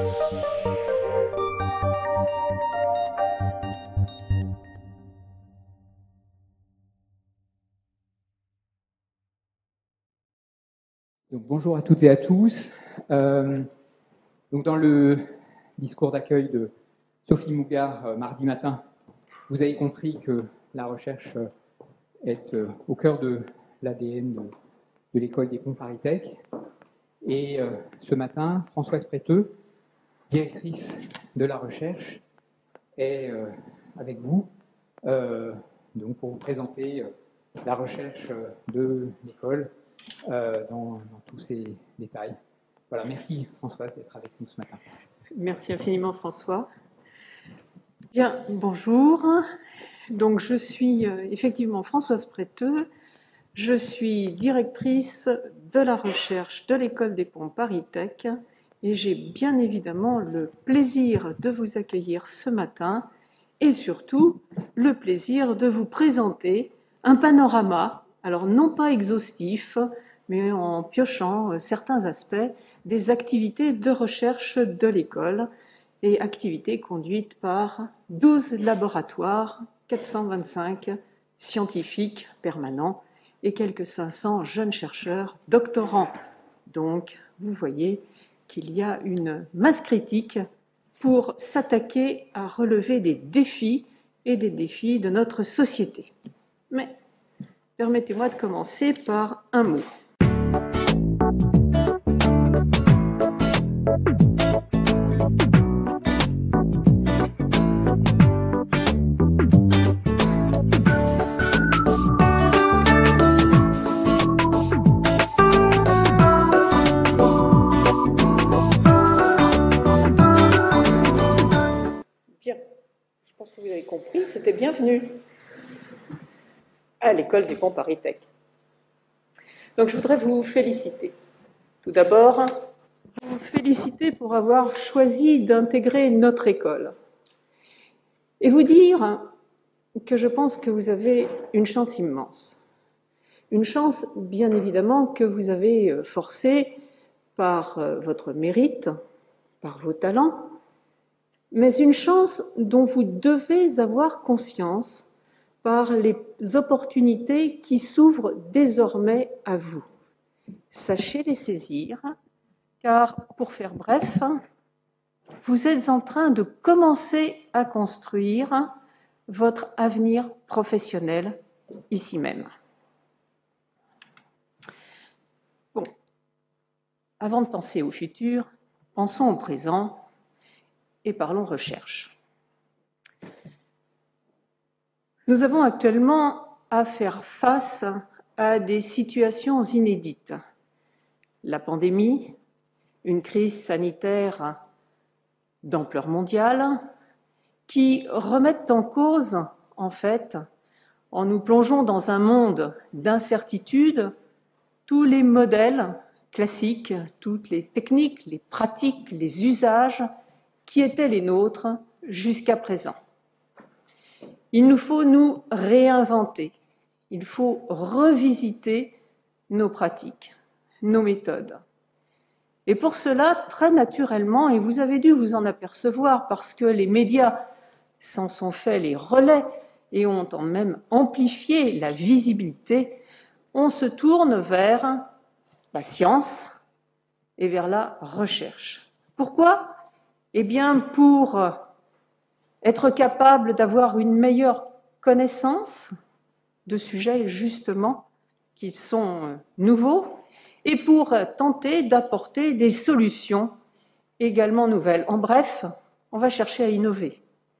Donc, bonjour à toutes et à tous. Donc, dans le discours d'accueil de Sophie Mougard mardi matin, vous avez compris que la recherche est au cœur de l'ADN de l'école des ponts ParisTech. Et ce matin, Françoise Préteux, directrice de la recherche, est avec vous donc pour vous présenter la recherche de l'école dans tous ses détails. Voilà, merci Françoise d'être avec nous ce matin. Merci infiniment François. Bien, bonjour. Donc je suis effectivement Françoise Préteux, je suis directrice de la recherche de l'école des ponts ParisTech et j'ai bien évidemment le plaisir de vous accueillir ce matin et surtout le plaisir de vous présenter un panorama, alors non pas exhaustif, mais en piochant certains aspects des activités de recherche de l'école et activités conduites par 12 laboratoires, 425 scientifiques permanents et quelques 500 jeunes chercheurs doctorants. Donc, vous voyez qu'il y a une masse critique pour s'attaquer à relever des défis et des défis de notre société. Mais permettez-moi de commencer par un mot. Bien, je pense que vous avez compris, c'était bienvenu à l'école des ponts ParisTech. Donc je voudrais vous féliciter. Tout d'abord, vous féliciter pour avoir choisi d'intégrer notre école. Et vous dire que je pense que vous avez une chance immense. Une chance, bien évidemment, que vous avez forcée par votre mérite, par vos talents, mais une chance dont vous devez avoir conscience par les opportunités qui s'ouvrent désormais à vous. Sachez les saisir, car, pour faire bref, vous êtes en train de commencer à construire votre avenir professionnel ici même. Bon, avant de penser au futur, pensons au présent et parlons recherche. Nous avons actuellement à faire face à des situations inédites. La pandémie, une crise sanitaire d'ampleur mondiale, qui remettent en cause, en fait, en nous plongeant dans un monde d'incertitude, tous les modèles classiques, toutes les techniques, les pratiques, les usages qui étaient les nôtres jusqu'à présent. Il nous faut nous réinventer, il faut revisiter nos pratiques, nos méthodes. Et pour cela, très naturellement, et vous avez dû vous en apercevoir parce que les médias s'en sont fait les relais et ont même amplifié la visibilité, on se tourne vers la science et vers la recherche. Pourquoi ? Eh bien, pour être capable d'avoir une meilleure connaissance de sujets, justement, qui sont nouveaux, et pour tenter d'apporter des solutions également nouvelles. En bref, on va chercher à innover.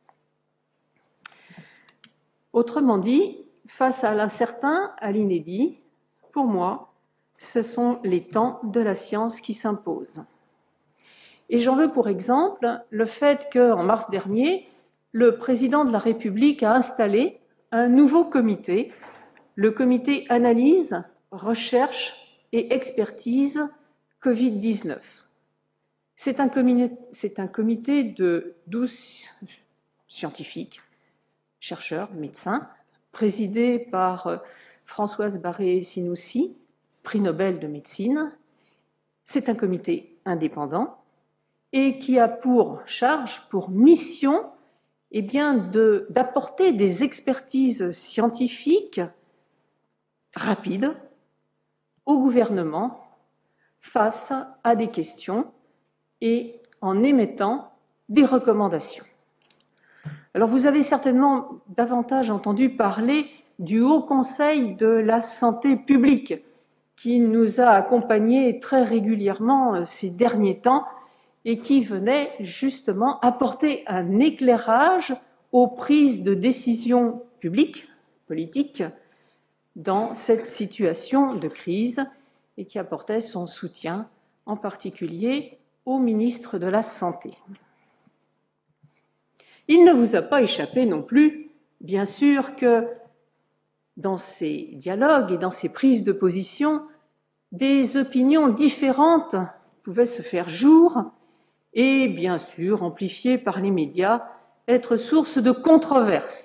Autrement dit, face à l'incertain, à l'inédit, pour moi, ce sont les temps de la science qui s'imposent. Et j'en veux pour exemple le fait qu'en mars dernier, le président de la République a installé un nouveau comité, le comité Analyse, Recherche et Expertise Covid-19. C'est un comité de 12 scientifiques, chercheurs, médecins, présidé par Françoise Barré-Sinoussi, prix Nobel de médecine. C'est un comité indépendant et qui a pour charge, pour mission, eh bien d'apporter des expertises scientifiques rapides au gouvernement face à des questions et en émettant des recommandations. Alors vous avez certainement davantage entendu parler du Haut Conseil de la santé publique qui nous a accompagnés très régulièrement ces derniers temps et qui venait justement apporter un éclairage aux prises de décisions publiques, politiques, dans cette situation de crise et qui apportait son soutien en particulier au ministre de la Santé. Il ne vous a pas échappé non plus, bien sûr, que dans ces dialogues et dans ces prises de position, des opinions différentes pouvaient se faire jour et, bien sûr, amplifiées par les médias, être source de controverses.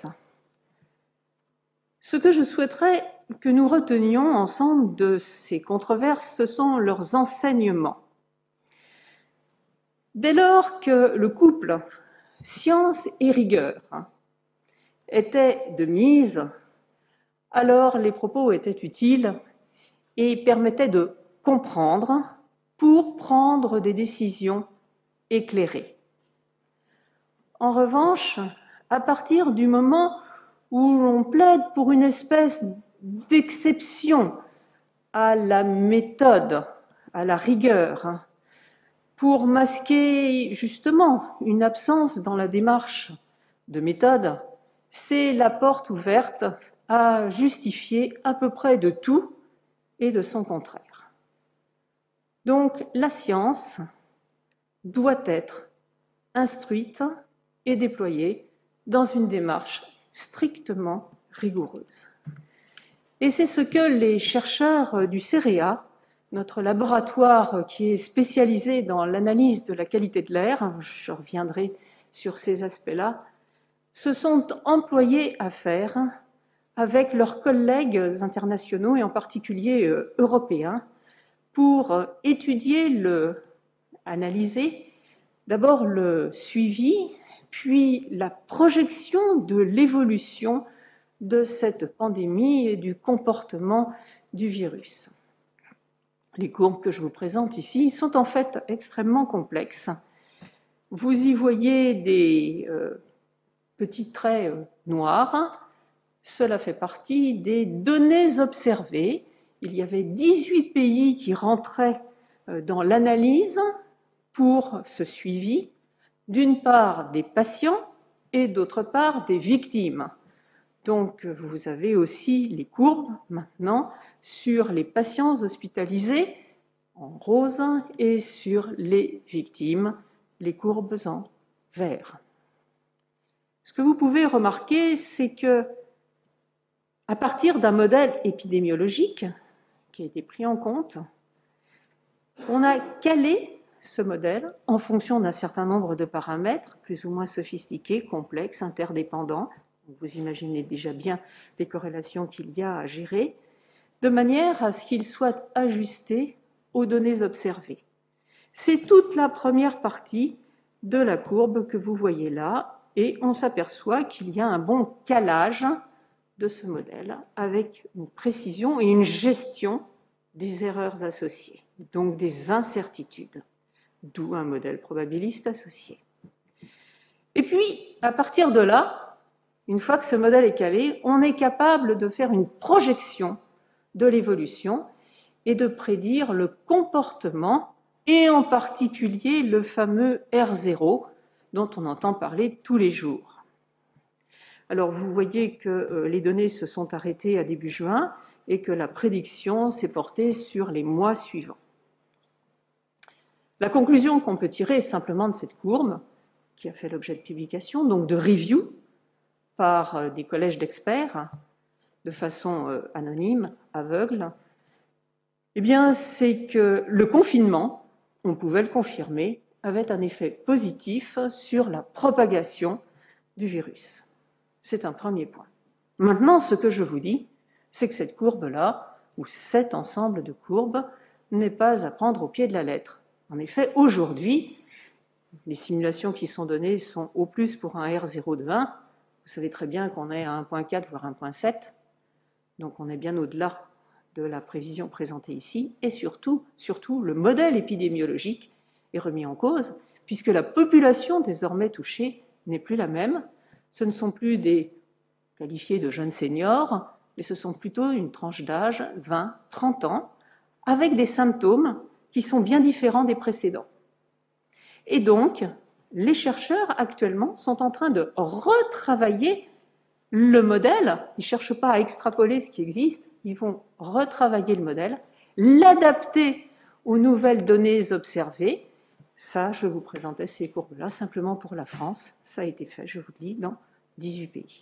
Ce que je souhaiterais que nous retenions ensemble de ces controverses, ce sont leurs enseignements. Dès lors que le couple science et rigueur était de mise, alors les propos étaient utiles et permettaient de comprendre pour prendre des décisions éclairées. En revanche, à partir du moment où l'on plaide pour une espèce d'exception à la méthode, à la rigueur, pour masquer justement une absence dans la démarche de méthode, c'est la porte ouverte à justifier à peu près de tout et de son contraire. Donc la science doit être instruite et déployée dans une démarche strictement rigoureuse. Et c'est ce que les chercheurs du CEREA, notre laboratoire qui est spécialisé dans l'analyse de la qualité de l'air, je reviendrai sur ces aspects-là, se sont employés à faire avec leurs collègues internationaux et en particulier européens pour étudier, analyser d'abord le suivi, puis la projection de l'évolution de cette pandémie et du comportement du virus. Les courbes que je vous présente ici sont en fait extrêmement complexes. Vous y voyez des petits traits noirs. Cela fait partie des données observées. Il y avait 18 pays qui rentraient dans l'analyse pour ce suivi, d'une part des patients et d'autre part des victimes. Donc vous avez aussi les courbes maintenant sur les patients hospitalisés en rose et sur les victimes, les courbes en vert. Ce que vous pouvez remarquer, c'est que à partir d'un modèle épidémiologique qui a été pris en compte, on a calé ce modèle en fonction d'un certain nombre de paramètres, plus ou moins sophistiqués, complexes, interdépendants. Vous imaginez déjà bien les corrélations qu'il y a à gérer, de manière à ce qu'ils soient ajustés aux données observées. C'est toute la première partie de la courbe que vous voyez là, et on s'aperçoit qu'il y a un bon calage de ce modèle avec une précision et une gestion des erreurs associées, donc des incertitudes, d'où un modèle probabiliste associé. Et puis, à partir de là, une fois que ce modèle est calé, on est capable de faire une projection de l'évolution et de prédire le comportement, et en particulier le fameux R0 dont on entend parler tous les jours. Alors vous voyez que les données se sont arrêtées à début juin et que la prédiction s'est portée sur les mois suivants. La conclusion qu'on peut tirer simplement de cette courbe, qui a fait l'objet de publication, donc de review par des collèges d'experts, de façon anonyme, aveugle, eh bien, c'est que le confinement, on pouvait le confirmer, avait un effet positif sur la propagation du virus. C'est un premier point. Maintenant, ce que je vous dis, c'est que cette courbe-là, ou cet ensemble de courbes, n'est pas à prendre au pied de la lettre. En effet, aujourd'hui, Les simulations qui sont données sont au plus pour un R0 de 1. Vous savez très bien qu'on est à 1.4 voire 1.7. Donc on est bien au-delà de la prévision présentée ici. Et surtout, le modèle épidémiologique est remis en cause, puisque la population désormais touchée n'est plus la même. Ce ne sont plus des qualifiés de jeunes seniors, mais ce sont plutôt une tranche d'âge 20-30 ans, avec des symptômes qui sont bien différents des précédents. Et donc, les chercheurs actuellement sont en train de retravailler le modèle. Ils ne cherchent pas à extrapoler ce qui existe, ils vont retravailler le modèle, l'adapter aux nouvelles données observées. Ça, je vous présentais ces courbes-là simplement pour la France. Ça a été fait, je vous le dis, dans 18 pays.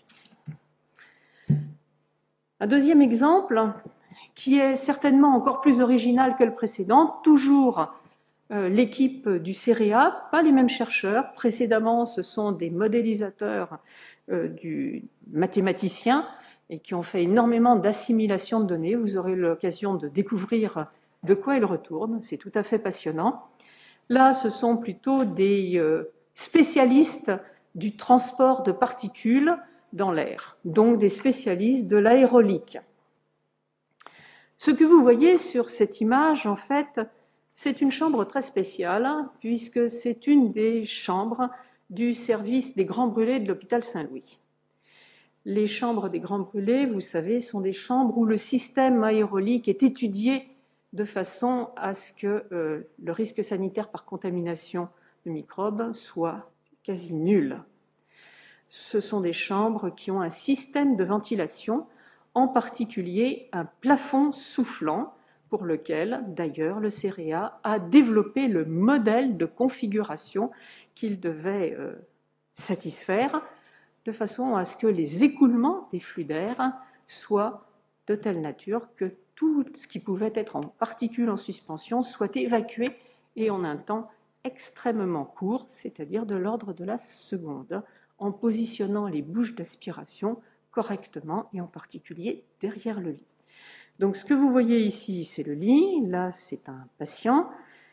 Un deuxième exemple, qui est certainement encore plus original que le précédent, toujours l'équipe du CEREA, pas les mêmes chercheurs. Précédemment, ce sont des modélisateurs du mathématicien et qui ont fait énormément d'assimilation de données. Vous aurez l'occasion de découvrir de quoi ils retournent. C'est tout à fait passionnant. Là, ce sont plutôt des spécialistes du transport de particules dans l'air, donc des spécialistes de l'aérolique. Ce que vous voyez sur cette image, en fait, c'est une chambre très spéciale, puisque c'est une des chambres du service des grands brûlés de l'hôpital Saint-Louis. Les chambres des grands brûlés, vous savez, sont des chambres où le système aérolique est étudié de façon à ce que le risque sanitaire par contamination de microbes soit quasi nul. Ce sont des chambres qui ont un système de ventilation, en particulier un plafond soufflant, pour lequel, d'ailleurs, le CEREA a développé le modèle de configuration qu'il devait satisfaire, de façon à ce que les écoulements des flux d'air soient de telle nature que tout ce qui pouvait être en particules en suspension soit évacué et en un temps extrêmement court, c'est-à-dire de l'ordre de la seconde, en positionnant les bouches d'aspiration correctement et en particulier derrière le lit. Donc ce que vous voyez ici, c'est le lit, là c'est un patient,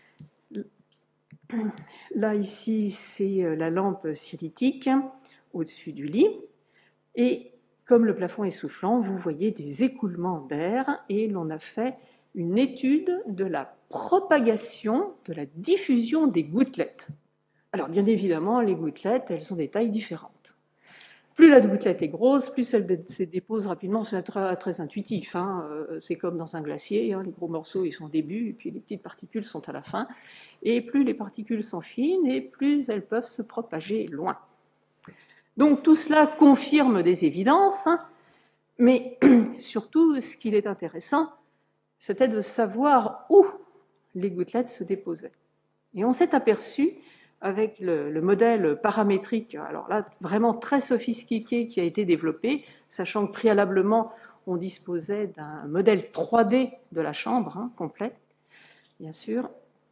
là ici c'est la lampe cirétique au-dessus du lit, et comme le plafond est soufflant, vous voyez des écoulements d'air et l'on a fait une étude de la propagation, de la diffusion des gouttelettes. Alors bien évidemment, les gouttelettes, elles ont des tailles différentes. Plus la gouttelette est grosse, plus elle se dépose rapidement. C'est très, très intuitif. C'est comme dans un glacier. Les gros morceaux, ils sont au début, et puis les petites particules sont à la fin. Et plus les particules sont fines, et plus elles peuvent se propager loin. Donc tout cela confirme des évidences, mais surtout, ce qu'il est intéressant, c'était de savoir où les gouttelettes se déposaient. Et on s'est aperçu, avec le modèle paramétrique, alors là, vraiment très sophistiqué, qui a été développé, sachant que préalablement, on disposait d'un modèle 3D de la chambre, complet, bien sûr.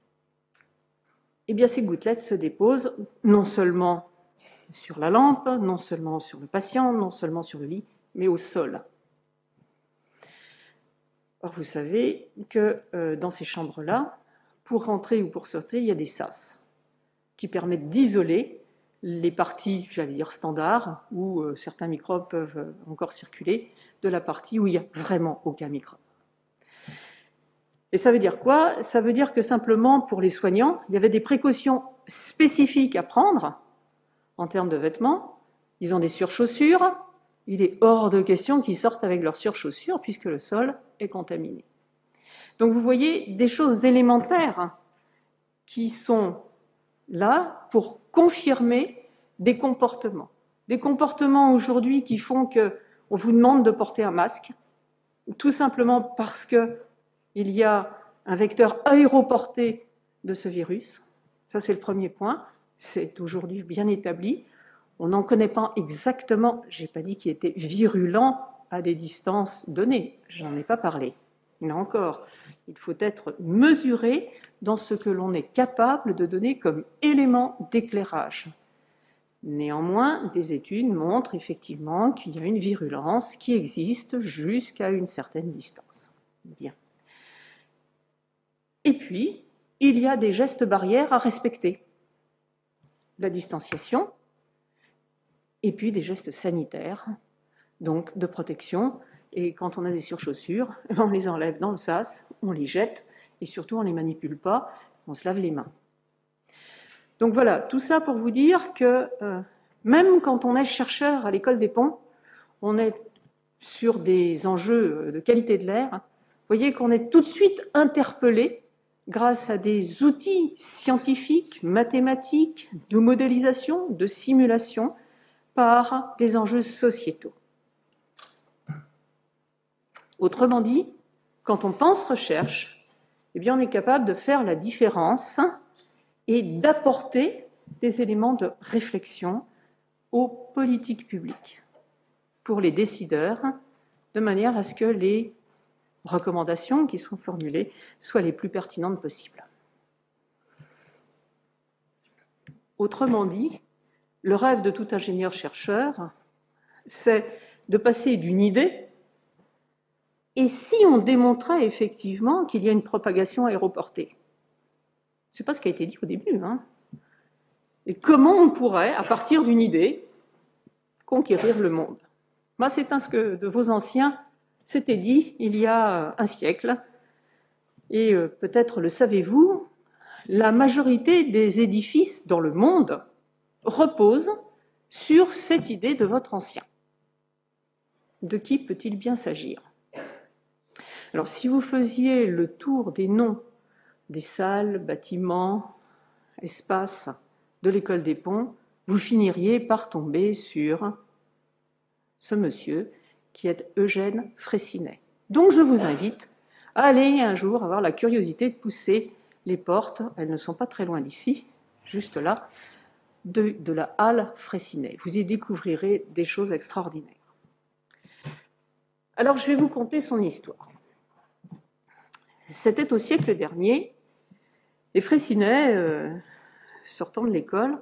Eh bien, ces gouttelettes se déposent non seulement sur la lampe, non seulement sur le patient, non seulement sur le lit, mais au sol. Or, vous savez que dans ces chambres-là, pour rentrer ou pour sortir, il y a des sas qui permettent d'isoler les parties, j'allais dire standards, où certains microbes peuvent encore circuler, de la partie où il n'y a vraiment aucun microbe. Et ça veut dire quoi? Ça veut dire que simplement, pour les soignants, il y avait des précautions spécifiques à prendre en termes de vêtements. Ils ont des surchaussures. Il est hors de question qu'ils sortent avec leurs surchaussures puisque le sol est contaminé. Donc vous voyez des choses élémentaires qui sont là pour confirmer des comportements. Des comportements aujourd'hui qui font qu'on vous demande de porter un masque, tout simplement parce qu'il y a un vecteur aéroporté de ce virus. Ça, c'est le premier point. C'est aujourd'hui bien établi. On n'en connaît pas exactement, je n'ai pas dit qu'il était virulent à des distances données, je n'en ai pas parlé. Là encore, il faut être mesuré dans ce que l'on est capable de donner comme élément d'éclairage. Néanmoins, des études montrent effectivement qu'il y a une virulence qui existe jusqu'à une certaine distance. Bien. Et puis, il y a des gestes barrières à respecter. la distanciation, et puis des gestes sanitaires, donc de protection. Et quand on a des surchaussures, on les enlève dans le sas, on les jette, et surtout on ne les manipule pas, on se lave les mains. Donc voilà, tout ça pour vous dire que même quand on est chercheur à l'école des ponts, on est sur des enjeux de qualité de l'air. Vous voyez qu'on est tout de suite interpellé grâce à des outils scientifiques, mathématiques, de modélisation, de simulation, par des enjeux sociétaux. Autrement dit, quand on pense recherche, eh bien on est capable de faire la différence et d'apporter des éléments de réflexion aux politiques publiques pour les décideurs, de manière à ce que les recommandations qui sont formulées soient les plus pertinentes possibles. Autrement dit, le rêve de tout ingénieur-chercheur, c'est de passer d'une idée, et si on démontrait effectivement qu'il y a une propagation aéroportée, ce n'est pas ce qui a été dit au début, hein. Et comment on pourrait, à partir d'une idée, conquérir le monde? Moi, c'est ce que de vos anciens s'était dit il y a un siècle, et peut-être le savez-vous, la majorité des édifices dans le monde repose sur cette idée de votre ancien. De qui peut-il bien s'agir? Alors, si vous faisiez le tour des noms des salles, bâtiments, espaces de l'école des ponts, vous finiriez par tomber sur ce monsieur qui est Eugène Freycinet. Donc, je vous invite à aller un jour avoir la curiosité de pousser les portes, elles ne sont pas très loin d'ici, juste là, de la halle Freycinet. Vous y découvrirez des choses extraordinaires. Alors, je vais vous conter son histoire. C'était au siècle dernier, et Freycinet, sortant de l'école,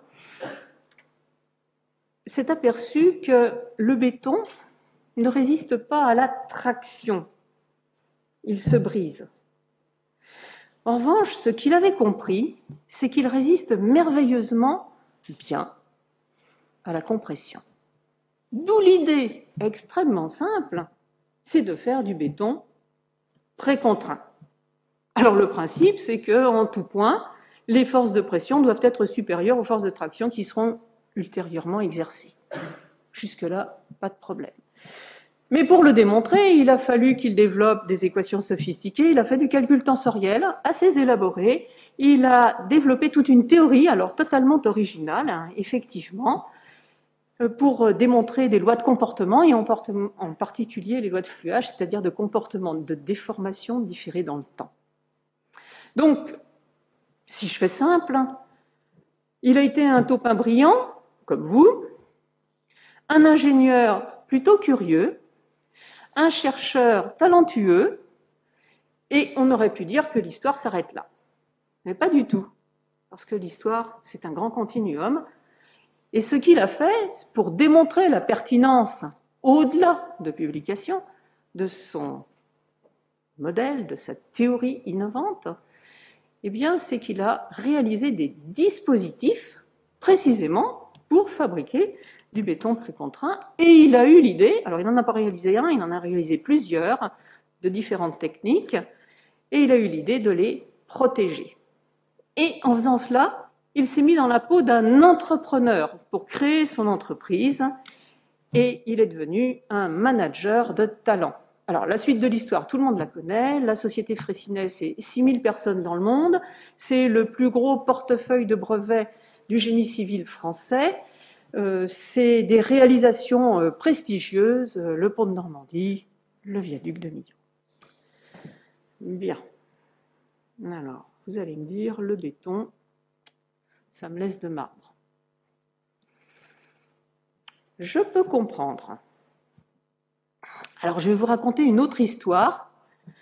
s'est aperçu que le béton ne résiste pas à la traction. Il se brise. En revanche, ce qu'il avait compris, c'est qu'il résiste merveilleusement bien à la compression. D'où l'idée extrêmement simple, c'est de faire du béton précontraint. Alors le principe, c'est qu'en tout point, les forces de pression doivent être supérieures aux forces de traction qui seront ultérieurement exercées. Jusque-là, pas de problème. Mais pour le démontrer, il a fallu qu'il développe des équations sophistiquées, il a fait du calcul tensoriel assez élaboré, il a développé toute une théorie, alors totalement originale, hein, effectivement, pour démontrer des lois de comportement, et en particulier les lois de fluage, c'est-à-dire de comportement, de déformation différée dans le temps. Donc, si je fais simple, il a été un taupin brillant, comme vous, un ingénieur plutôt curieux, un chercheur talentueux, et on aurait pu dire que l'histoire s'arrête là. Mais pas du tout, parce que l'histoire, c'est un grand continuum, et ce qu'il a fait, pour démontrer la pertinence, au-delà de publication, de son modèle, de sa théorie innovante, eh bien, c'est qu'il a réalisé des dispositifs, précisément, pour fabriquer du béton précontraint, et il a eu l'idée, alors il n'en a pas réalisé un, il en a réalisé plusieurs, de différentes techniques, et il a eu l'idée de les protéger. Et en faisant cela, il s'est mis dans la peau d'un entrepreneur pour créer son entreprise, et il est devenu un manager de talent. Alors, la suite de l'histoire, tout le monde la connaît. La société Freycinet, c'est 6000 personnes dans le monde. C'est le plus gros portefeuille de brevets du génie civil français. C'est des réalisations prestigieuses, le pont de Normandie, le viaduc de Millau. Bien. Alors, vous allez me dire, le béton, ça me laisse de marbre. Je peux comprendre. Alors, je vais vous raconter une autre histoire,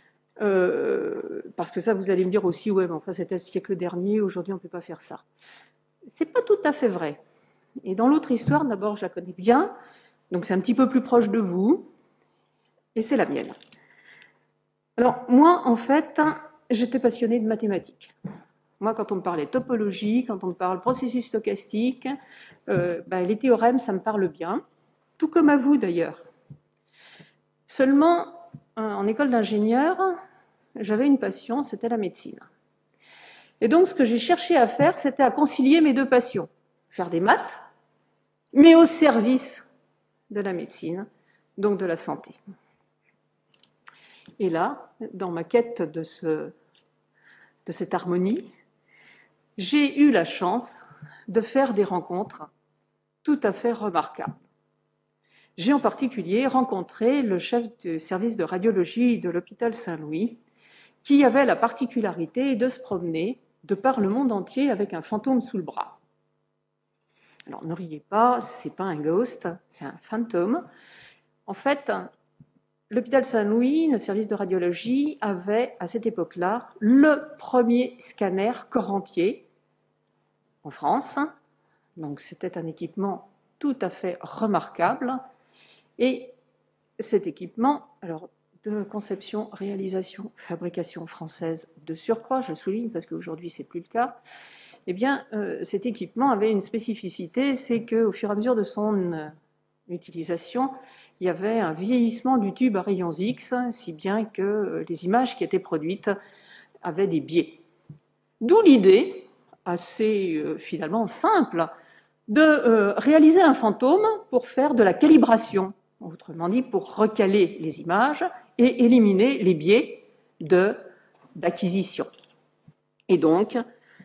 parce que ça, vous allez me dire aussi, ouais, mais enfin, c'était le siècle dernier, aujourd'hui, on ne peut pas faire ça. C'est pas tout à fait vrai. Et dans l'autre histoire, d'abord, je la connais bien, donc c'est un petit peu plus proche de vous, et c'est la mienne. Alors, moi, en fait, j'étais passionnée de mathématiques. Moi, quand on me parlait topologie, quand on me parle processus stochastique, les théorèmes, ça me parle bien, tout comme à vous d'ailleurs. Seulement, en école d'ingénieur, j'avais une passion, c'était la médecine. Et donc, ce que j'ai cherché à faire, c'était à concilier mes deux passions. Faire des maths, mais au service de la médecine, donc de la santé. Et là, dans ma quête de cette harmonie, j'ai eu la chance de faire des rencontres tout à fait remarquables. J'ai en particulier rencontré le chef du service de radiologie de l'hôpital Saint-Louis, qui avait la particularité de se promener de par le monde entier avec un fantôme sous le bras. Alors ne riez pas, c'est pas un ghost, c'est un fantôme. En fait, l'hôpital Saint-Louis, le service de radiologie, avait à cette époque-là le premier scanner corps entier en France. Donc c'était un équipement tout à fait remarquable. Et cet équipement, alors de conception, réalisation, fabrication française de surcroît, je le souligne parce qu'aujourd'hui c'est plus le cas, eh bien cet équipement avait une spécificité, c'est qu'au fur et à mesure de son utilisation, il y avait un vieillissement du tube à rayons X, si bien que les images qui étaient produites avaient des biais. D'où l'idée, assez finalement simple, de réaliser un fantôme pour faire de la calibration, autrement dit pour recaler les images et éliminer les biais d'acquisition. Et donc,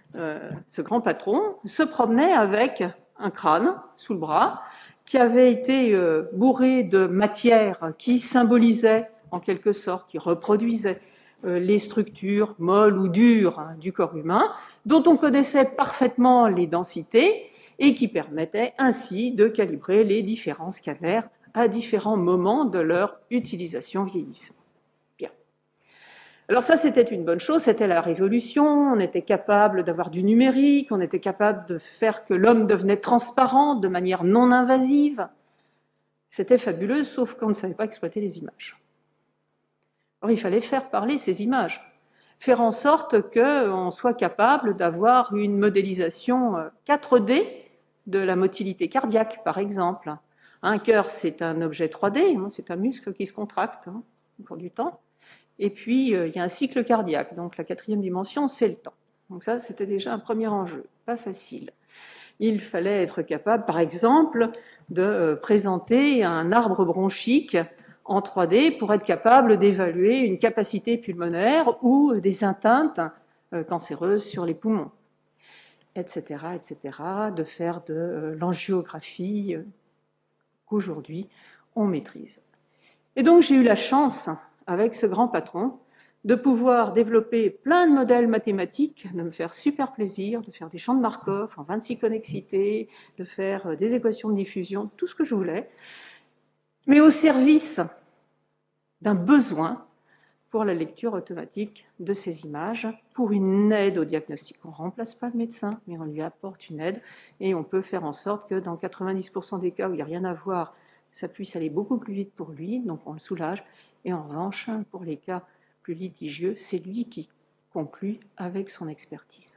ce grand patron se promenait avec un crâne sous le bras qui avait été bourré de matière qui symbolisait en quelque sorte, qui reproduisait les structures molles ou dures du corps humain, dont on connaissait parfaitement les densités et qui permettait ainsi de calibrer les différents scanners à différents moments de leur utilisation vieillissement. Bien. Alors ça, c'était une bonne chose, c'était la révolution, on était capable d'avoir du numérique, on était capable de faire que l'homme devenait transparent de manière non invasive. C'était fabuleux, sauf qu'on ne savait pas exploiter les images. Alors il fallait faire parler ces images, faire en sorte qu'on soit capable d'avoir une modélisation 4D de la motilité cardiaque, par exemple. Un cœur, c'est un objet 3D, c'est un muscle qui se contracte au cours du temps. Et puis, il y a un cycle cardiaque. Donc, la 4e dimension, c'est le temps. Donc ça, c'était déjà un premier enjeu. Pas facile. Il fallait être capable, par exemple, de présenter un arbre bronchique en 3D pour être capable d'évaluer une capacité pulmonaire ou des atteintes cancéreuses sur les poumons, etc., de faire de l'angiographie qu'aujourd'hui on maîtrise. Et donc j'ai eu la chance, avec ce grand patron, de pouvoir développer plein de modèles mathématiques, de me faire super plaisir, de faire des champs de Markov en 26 connexités, de faire des équations de diffusion, tout ce que je voulais, mais au service d'un besoin pour la lecture automatique de ces images, pour une aide au diagnostic. On ne remplace pas le médecin, mais on lui apporte une aide et on peut faire en sorte que dans 90% des cas où il n'y a rien à voir, ça puisse aller beaucoup plus vite pour lui, donc on le soulage. Et en revanche, pour les cas plus litigieux, c'est lui qui conclut avec son expertise.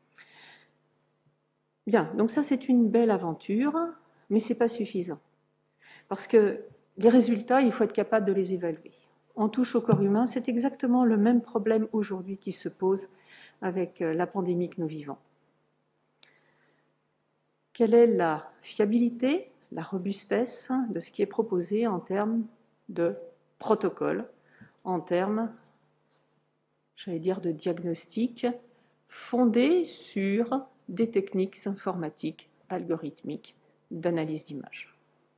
Bien, donc ça c'est une belle aventure, mais ce n'est pas suffisant. Parce que les résultats, il faut être capable de les évaluer. On touche au corps humain, c'est exactement le même problème aujourd'hui qui se pose avec la pandémie que nous vivons. Quelle est la fiabilité, la robustesse de ce qui est proposé en termes de protocole, en termes, j'allais dire, de diagnostic, fondé sur des techniques informatiques, algorithmiques, d'analyse d'images.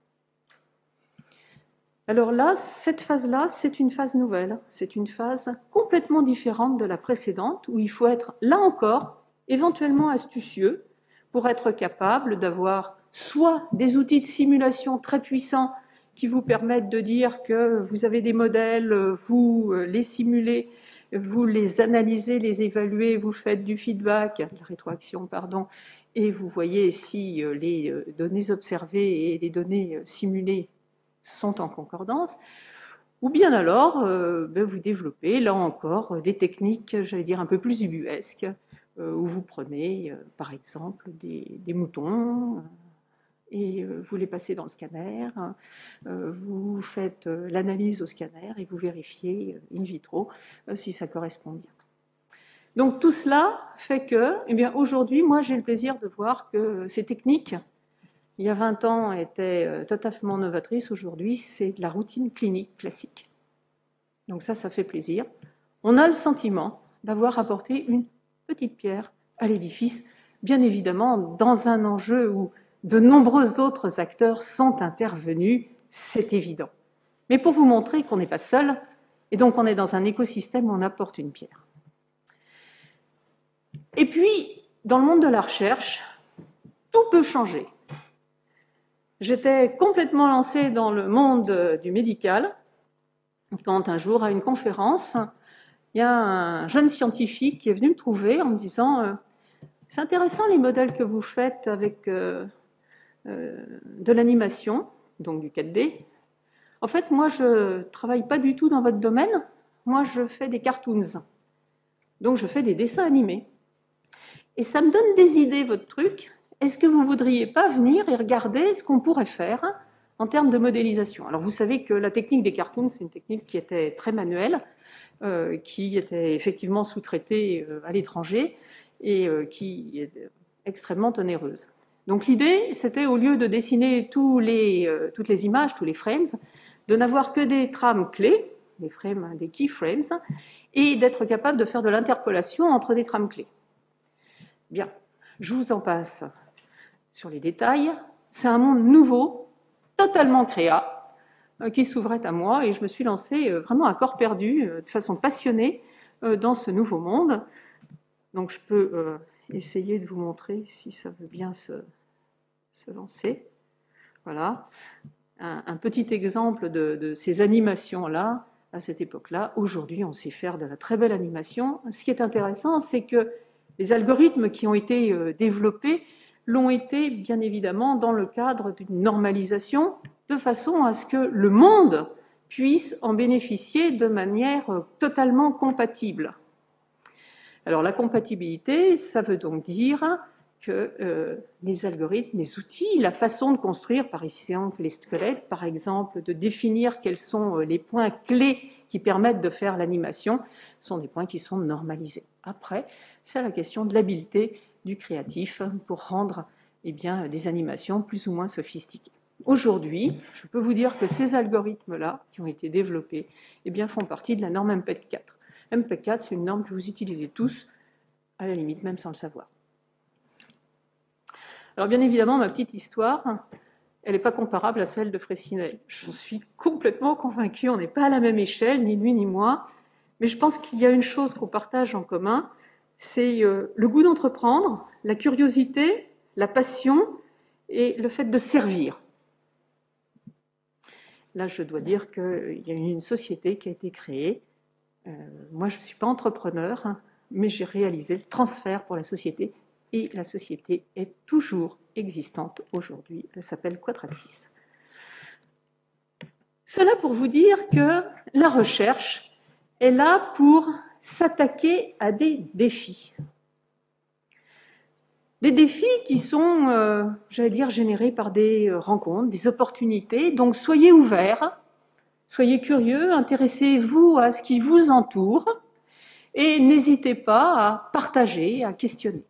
Alors là, cette phase-là, c'est une phase nouvelle, c'est une phase complètement différente de la précédente, où il faut être, là encore, éventuellement astucieux pour être capable d'avoir soit des outils de simulation très puissants qui vous permettent de dire que vous avez des modèles, vous les simulez, vous les analysez, les évaluez, vous faites du feedback, la rétroaction, pardon, et vous voyez si les données observées et les données simulées sont en concordance, ou bien alors vous développez, là encore, des techniques, j'allais dire, un peu plus ubuesques, où vous prenez, par exemple, des moutons et vous les passez dans le scanner, vous faites l'analyse au scanner et vous vérifiez in vitro si ça correspond bien. Donc tout cela fait que, eh bien, aujourd'hui, moi j'ai le plaisir de voir que ces techniques, il y a 20 ans, étaient totalement novatrices. Aujourd'hui, c'est de la routine clinique classique. Donc ça fait plaisir. On a le sentiment d'avoir apporté une petite pierre à l'édifice, bien évidemment dans un enjeu où de nombreux autres acteurs sont intervenus, c'est évident. Mais pour vous montrer qu'on n'est pas seul, et donc on est dans un écosystème où on apporte une pierre. Et puis, dans le monde de la recherche, tout peut changer. J'étais complètement lancée dans le monde du médical, quand un jour, à une conférence, il y a un jeune scientifique qui est venu me trouver en me disant « C'est intéressant les modèles que vous faites avec de l'animation, donc du 4D. En fait, moi, je ne travaille pas du tout dans votre domaine. Moi, je fais des cartoons. Donc, je fais des dessins animés. Et ça me donne des idées, votre truc. Est-ce que vous ne voudriez pas venir et regarder ce qu'on pourrait faire en termes de modélisation ?» Alors, vous savez que la technique des cartoons, c'est une technique qui était très manuelle, qui était effectivement sous-traitée à l'étranger et qui est extrêmement onéreuse. Donc l'idée, c'était au lieu de dessiner toutes les images, tous les frames, de n'avoir que des trames clés, des frames, des keyframes, et d'être capable de faire de l'interpolation entre des trames clés. Bien, je vous en passe sur les détails. C'est un monde nouveau, totalement créa, qui s'ouvrait à moi, et je me suis lancée vraiment à corps perdu, de façon passionnée, dans ce nouveau monde. Donc je peux essayer de vous montrer si ça veut bien se lancer. Voilà, un petit exemple de ces animations-là, à cette époque-là. Aujourd'hui, on sait faire de la très belle animation. Ce qui est intéressant, c'est que les algorithmes qui ont été développés l'ont été, bien évidemment, dans le cadre d'une normalisation, de façon à ce que le monde puisse en bénéficier de manière totalement compatible. Alors la compatibilité, ça veut donc dire que les algorithmes, les outils, la façon de construire, par exemple les squelettes, par exemple, de définir quels sont les points clés qui permettent de faire l'animation, sont des points qui sont normalisés. Après, c'est la question de l'habileté du créatif pour rendre des animations plus ou moins sophistiquées. Aujourd'hui, je peux vous dire que ces algorithmes-là, qui ont été développés, font partie de la norme MPEG 4. MPEG 4, c'est une norme que vous utilisez tous, à la limite, même sans le savoir. Alors bien évidemment, ma petite histoire, elle n'est pas comparable à celle de Freycinet. Je suis complètement convaincue, on n'est pas à la même échelle, ni lui ni moi, mais je pense qu'il y a une chose qu'on partage en commun, c'est le goût d'entreprendre, la curiosité, la passion et le fait de servir. Là, je dois dire qu'il y a une société qui a été créée. Moi, je ne suis pas entrepreneur, mais j'ai réalisé le transfert pour la société. Et la société est toujours existante aujourd'hui. Elle s'appelle Quadraxis. Cela pour vous dire que la recherche est là pour s'attaquer à des défis. Des défis qui sont, générés par des rencontres, des opportunités. Donc soyez ouverts, soyez curieux, intéressez-vous à ce qui vous entoure et n'hésitez pas à partager, à questionner.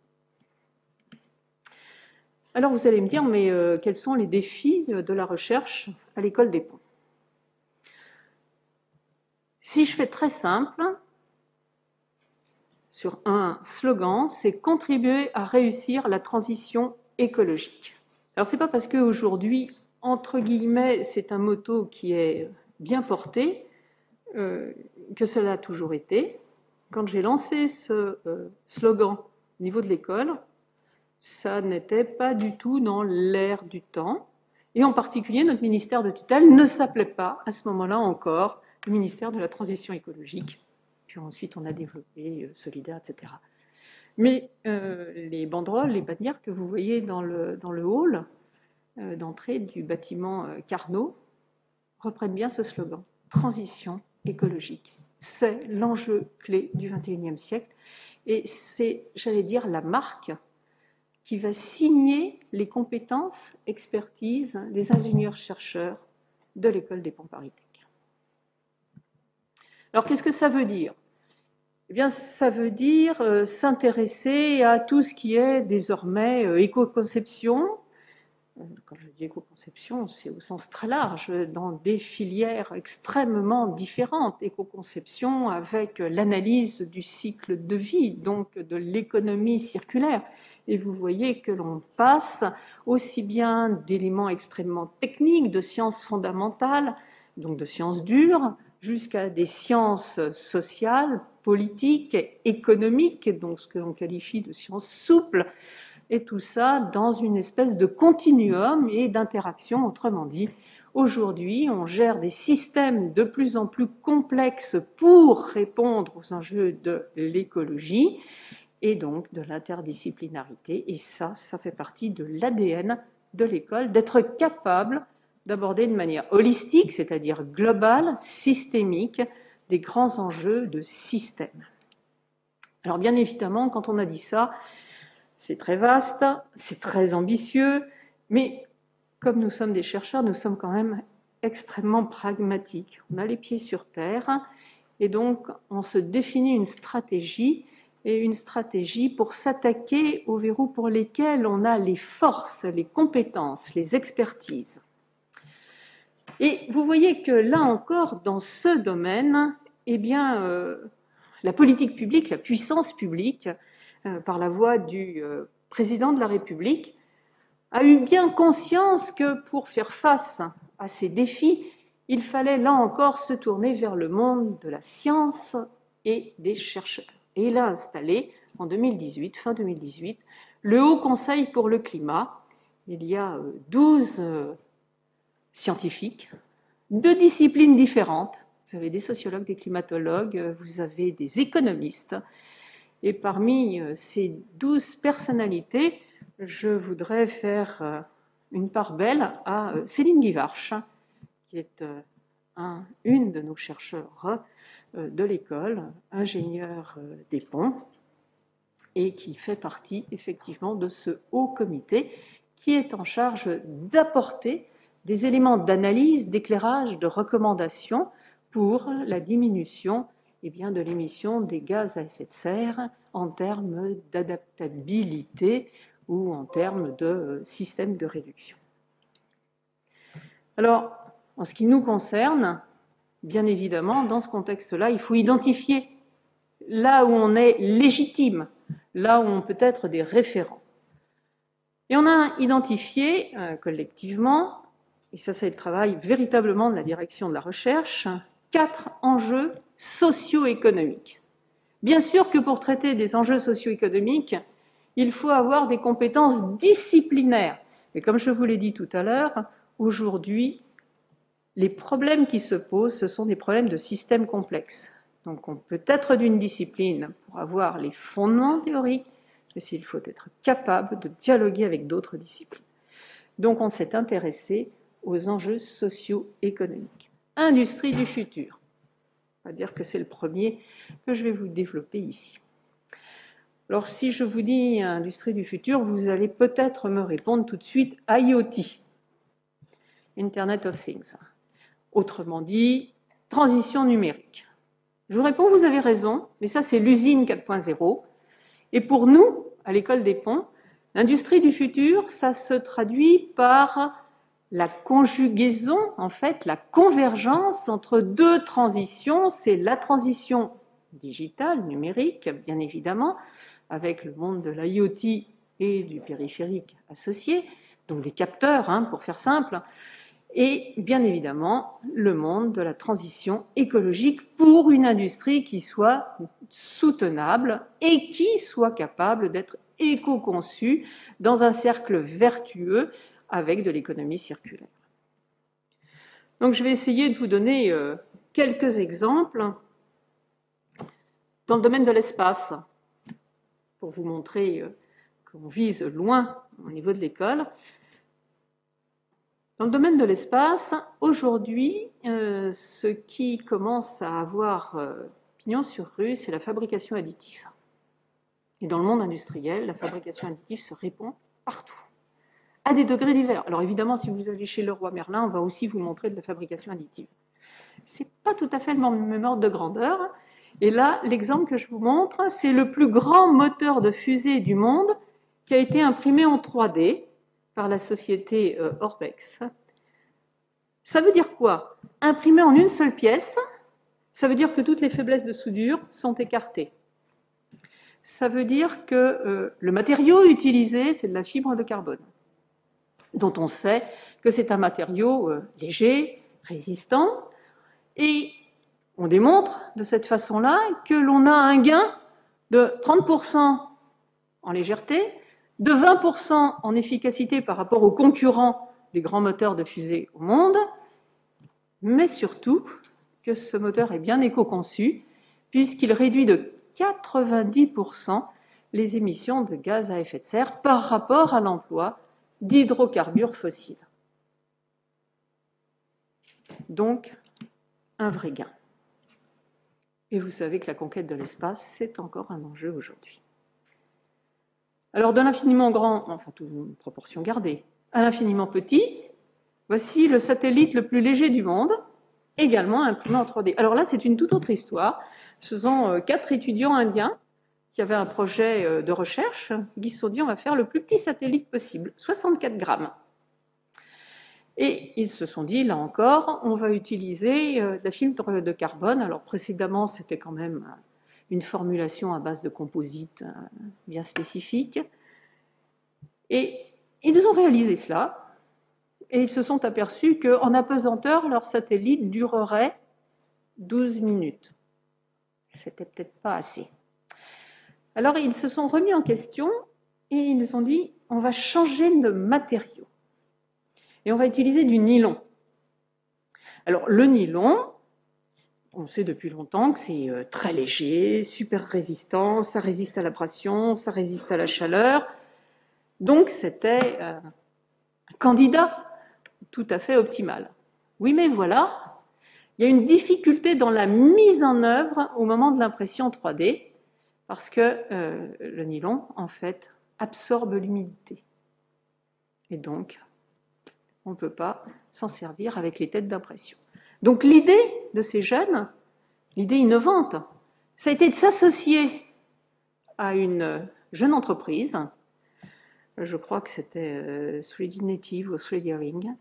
Alors vous allez me dire, mais quels sont les défis de la recherche à l'école des ponts? Si je fais très simple, sur un slogan, c'est contribuer à réussir la transition écologique. Alors c'est pas parce qu'aujourd'hui, entre guillemets, c'est un motto qui est bien porté, que cela a toujours été. Quand j'ai lancé ce slogan au niveau de l'école, ça n'était pas du tout dans l'air du temps. Et en particulier, notre ministère de tutelle ne s'appelait pas, à ce moment-là encore, le ministère de la Transition écologique. Puis ensuite, on a développé Solidaire, etc. Mais les banderoles, les bannières que vous voyez dans le hall d'entrée du bâtiment Carnot reprennent bien ce slogan. Transition écologique. C'est l'enjeu clé du XXIe siècle. Et c'est, j'allais dire, la marque qui va signer les compétences, expertises des ingénieurs-chercheurs de l'École des Ponts ParisTech. Alors, qu'est-ce que ça veut dire? Eh bien, ça veut dire s'intéresser à tout ce qui est désormais éco-conception. Quand je dis éco-conception, c'est au sens très large, dans des filières extrêmement différentes. Éco-conception avec l'analyse du cycle de vie, donc de l'économie circulaire. Et vous voyez que l'on passe aussi bien d'éléments extrêmement techniques, de sciences fondamentales, donc de sciences dures, jusqu'à des sciences sociales, politiques, économiques, donc ce que l'on qualifie de sciences souples, et tout ça dans une espèce de continuum et d'interaction. Autrement dit, aujourd'hui, on gère des systèmes de plus en plus complexes pour répondre aux enjeux de l'écologie et donc de l'interdisciplinarité. Et ça fait partie de l'ADN de l'école, d'être capable d'aborder de manière holistique, c'est-à-dire globale, systémique, des grands enjeux de système. Alors bien évidemment, quand on a dit ça, c'est très vaste, c'est très ambitieux, mais comme nous sommes des chercheurs, nous sommes quand même extrêmement pragmatiques. On a les pieds sur terre et donc on se définit une stratégie pour s'attaquer aux verrous pour lesquels on a les forces, les compétences, les expertises. Et vous voyez que là encore, dans ce domaine, eh bien, la politique publique, la puissance publique, par la voix du président de la République, a eu bien conscience que pour faire face à ces défis, il fallait là encore se tourner vers le monde de la science et des chercheurs. Et il a installé en 2018, fin 2018, le Haut Conseil pour le climat. Il y a 12 scientifiques de disciplines différentes. Vous avez des sociologues, des climatologues, vous avez des économistes. Et parmi ces 12 personnalités, je voudrais faire une part belle à Céline Guivarch, qui est une de nos chercheurs de l'école, ingénieure des ponts, et qui fait partie effectivement de ce haut comité qui est en charge d'apporter des éléments d'analyse, d'éclairage, de recommandation pour la diminution de l'émission des gaz à effet de serre en termes d'adaptabilité ou en termes de système de réduction. Alors, en ce qui nous concerne, bien évidemment, dans ce contexte-là, il faut identifier là où on est légitime, là où on peut être des référents. Et on a identifié collectivement, et ça c'est le travail véritablement de la direction de la recherche, 4 enjeux socio-économiques. Bien sûr que pour traiter des enjeux socio-économiques, il faut avoir des compétences disciplinaires. Mais comme je vous l'ai dit tout à l'heure, aujourd'hui, les problèmes qui se posent, ce sont des problèmes de systèmes complexes. Donc on peut être d'une discipline pour avoir les fondements théoriques, mais il faut être capable de dialoguer avec d'autres disciplines. Donc on s'est intéressé aux enjeux socio-économiques. Industrie du futur. On va dire que c'est le premier que je vais vous développer ici. Alors si je vous dis industrie du futur, vous allez peut-être me répondre tout de suite IoT, Internet of Things. Autrement dit, transition numérique. Je vous réponds, vous avez raison, mais ça c'est l'usine 4.0. Et pour nous, à l'École des Ponts, l'industrie du futur, ça se traduit par la conjugaison, en fait, la convergence entre 2 transitions. C'est la transition digitale, numérique, bien évidemment, avec le monde de l'IoT et du périphérique associé, donc des capteurs, pour faire simple, et bien évidemment le monde de la transition écologique pour une industrie qui soit soutenable et qui soit capable d'être éco-conçue dans un cercle vertueux avec de l'économie circulaire. Donc je vais essayer de vous donner quelques exemples dans le domaine de l'espace pour vous montrer qu'on vise loin au niveau de l'école. Dans le domaine de l'espace, aujourd'hui, ce qui commence à avoir pignon sur rue, c'est la fabrication additive. Et dans le monde industriel, la fabrication additive se répand partout, à des degrés divers. Alors évidemment, si vous allez chez Leroy Merlin, on va aussi vous montrer de la fabrication additive. Ce n'est pas tout à fait le même ordre de grandeur. Et là, l'exemple que je vous montre, c'est le plus grand moteur de fusée du monde qui a été imprimé en 3D par la société Orbex. Ça veut dire quoi? Imprimé en une seule pièce, ça veut dire que toutes les faiblesses de soudure sont écartées. Ça veut dire que le matériau utilisé, c'est de la fibre de carbone, dont on sait que c'est un matériau léger, résistant, et on démontre de cette façon-là que l'on a un gain de 30% en légèreté, de 20% en efficacité par rapport aux concurrents des grands moteurs de fusée au monde, mais surtout que ce moteur est bien éco-conçu, puisqu'il réduit de 90% les émissions de gaz à effet de serre par rapport à l'emploi d'hydrocarbures fossiles. Donc, un vrai gain. Et vous savez que la conquête de l'espace, c'est encore un enjeu aujourd'hui. Alors, de l'infiniment grand, enfin, toute proportion gardée, à l'infiniment petit, voici le satellite le plus léger du monde, également imprimé en 3D. Alors là, c'est une toute autre histoire. Ce sont 4 étudiants indiens qui avaient un projet de recherche qui se sont dit on va faire le plus petit satellite possible, 64 grammes. Et ils se sont dit, là encore, on va utiliser de la fibre de carbone. Alors précédemment, c'était quand même une formulation à base de composite bien spécifique. Et ils ont réalisé cela. Et ils se sont aperçus qu'en apesanteur, leur satellite durerait 12 minutes. C'était peut-être pas assez. Alors ils se sont remis en question et ils ont dit on va changer de matériau et on va utiliser du nylon. Alors le nylon, on sait depuis longtemps que c'est très léger, super résistant, ça résiste à l'abrasion, ça résiste à la chaleur. Donc c'était un candidat tout à fait optimal. Oui, mais voilà, il y a une difficulté dans la mise en œuvre au moment de l'impression 3D, parce que le nylon, en fait, absorbe l'humidité. Et donc, on ne peut pas s'en servir avec les têtes d'impression. Donc l'idée de ces jeunes, l'idée innovante, ça a été de s'associer à une jeune entreprise, je crois que c'était 3D Native ou 3D Ring,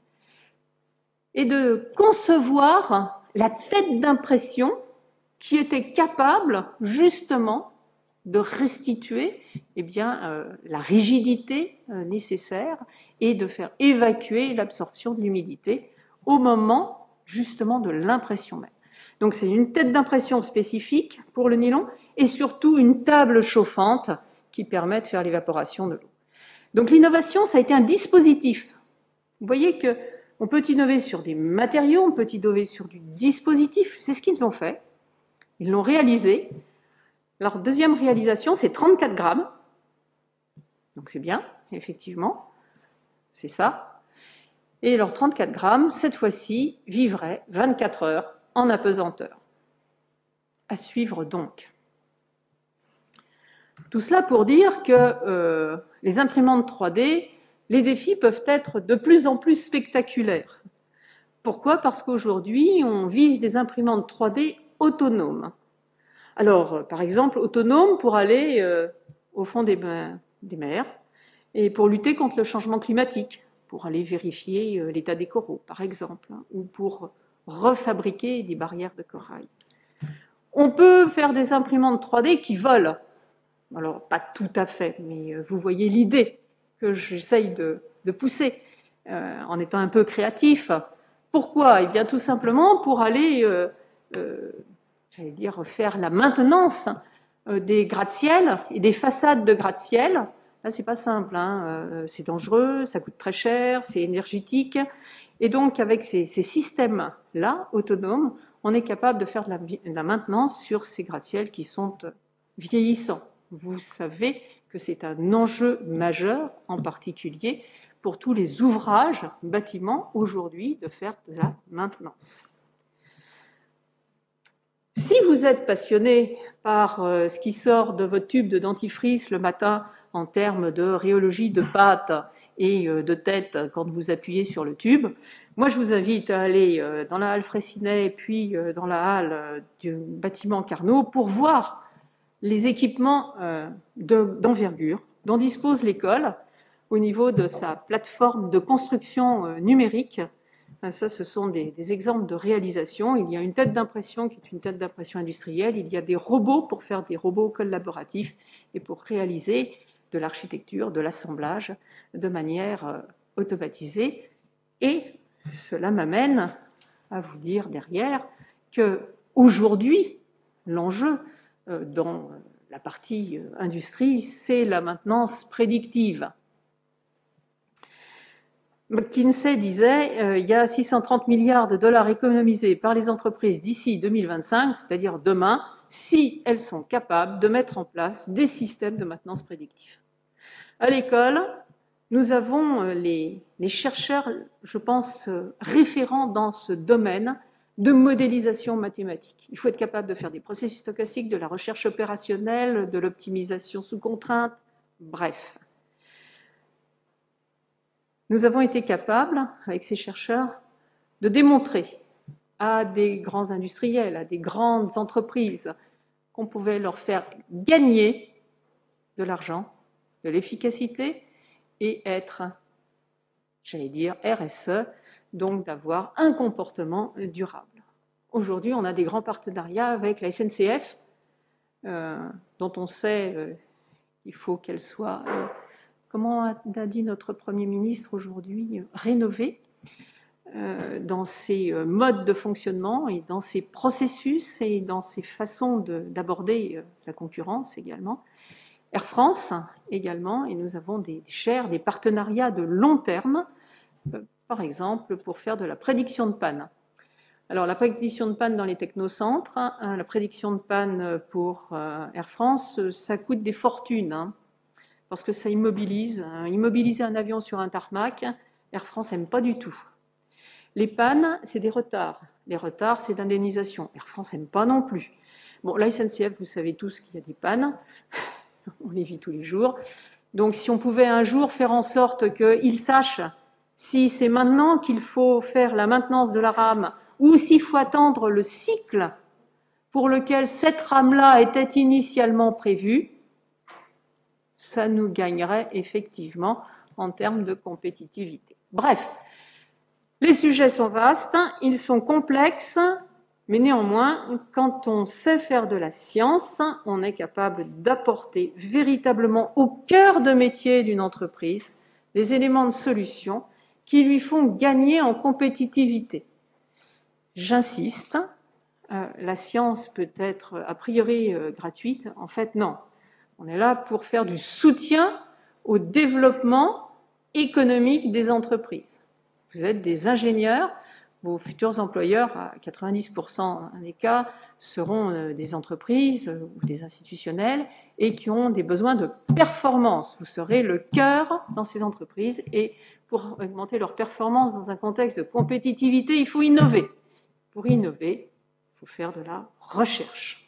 et de concevoir la tête d'impression qui était capable justement de restituer la rigidité nécessaire et de faire évacuer l'absorption de l'humidité au moment justement de l'impression même. Donc c'est une tête d'impression spécifique pour le nylon et surtout une table chauffante qui permet de faire l'évaporation de l'eau. Donc l'innovation, ça a été un dispositif. Vous voyez qu'on peut innover sur des matériaux, on peut innover sur du dispositif. C'est ce qu'ils ont fait. Ils l'ont réalisé. Leur deuxième réalisation, c'est 34 grammes. Donc c'est bien, effectivement. C'est ça. Et leurs 34 grammes, cette fois-ci, vivraient 24 heures en apesanteur. À suivre donc. Tout cela pour dire que les imprimantes 3D, les défis peuvent être de plus en plus spectaculaires. Pourquoi ? Parce qu'aujourd'hui, on vise des imprimantes 3D autonomes. Alors, par exemple, autonome pour aller au fond des mers et pour lutter contre le changement climatique, pour aller vérifier l'état des coraux, par exemple, ou pour refabriquer des barrières de corail. On peut faire des imprimantes 3D qui volent. Alors, pas tout à fait, mais vous voyez l'idée que j'essaye de pousser en étant un peu créatif. Pourquoi ? Eh bien, tout simplement pour aller faire la maintenance des gratte-ciel et des façades de gratte-ciel. Là, c'est pas simple, hein. C'est dangereux, ça coûte très cher, c'est énergétique. Et donc, avec ces systèmes-là, autonomes, on est capable de faire de la maintenance sur ces gratte-ciel qui sont vieillissants. Vous savez que c'est un enjeu majeur, en particulier pour tous les ouvrages, bâtiments, aujourd'hui, de faire de la maintenance. Si vous êtes passionné par ce qui sort de votre tube de dentifrice le matin en termes de rhéologie de pâte et de tête quand vous appuyez sur le tube, moi je vous invite à aller dans la halle Fraissinet puis dans la halle du bâtiment Carnot pour voir les équipements d'envergure dont dispose l'école au niveau de sa plateforme de construction numérique. Ça, ce sont des exemples de réalisation. Il y a une tête d'impression qui est une tête d'impression industrielle. Il y a des robots pour faire des robots collaboratifs et pour réaliser de l'architecture, de l'assemblage de manière automatisée. Et cela m'amène à vous dire derrière que aujourd'hui, l'enjeu dans la partie industrie, c'est la maintenance prédictive. McKinsey disait il y a 630 milliards de dollars économisés par les entreprises d'ici 2025, c'est-à-dire demain, si elles sont capables de mettre en place des systèmes de maintenance prédictive. À l'école, nous avons les chercheurs, je pense, référents dans ce domaine de modélisation mathématique. Il faut être capable de faire des processus stochastiques, de la recherche opérationnelle, de l'optimisation sous contrainte, bref. Nous avons été capables, avec ces chercheurs, de démontrer à des grands industriels, à des grandes entreprises, qu'on pouvait leur faire gagner de l'argent, de l'efficacité et être, j'allais dire, RSE, donc d'avoir un comportement durable. Aujourd'hui, on a des grands partenariats avec la SNCF, dont on sait qu'il faut qu'elle soit... comment a dit notre Premier ministre aujourd'hui, rénové dans ses modes de fonctionnement et dans ses processus et dans ses façons d'aborder la concurrence également. Air France également, et nous avons des partenariats de long terme, par exemple pour faire de la prédiction de panne. Alors la prédiction de panne dans les technocentres, la prédiction de panne pour Air France, ça coûte des fortunes, parce que ça immobilise. Immobiliser un avion sur un tarmac, Air France n'aime pas du tout. Les pannes, c'est des retards. Les retards, c'est d'indemnisation. Air France n'aime pas non plus. Bon, la SNCF, vous savez tous qu'il y a des pannes. On les vit tous les jours. Donc, si on pouvait un jour faire en sorte qu'ils sachent si c'est maintenant qu'il faut faire la maintenance de la rame ou s'il faut attendre le cycle pour lequel cette rame-là était initialement prévue, ça nous gagnerait effectivement en termes de compétitivité. Bref, les sujets sont vastes, ils sont complexes, mais néanmoins, quand on sait faire de la science, on est capable d'apporter véritablement au cœur de métier d'une entreprise des éléments de solution qui lui font gagner en compétitivité. J'insiste, la science peut être a priori gratuite, en fait non. On est là pour faire du soutien au développement économique des entreprises. Vous êtes des ingénieurs, vos futurs employeurs, à 90% des cas, seront des entreprises ou des institutionnels et qui ont des besoins de performance. Vous serez le cœur dans ces entreprises et pour augmenter leur performance dans un contexte de compétitivité, il faut innover. Pour innover, il faut faire de la recherche.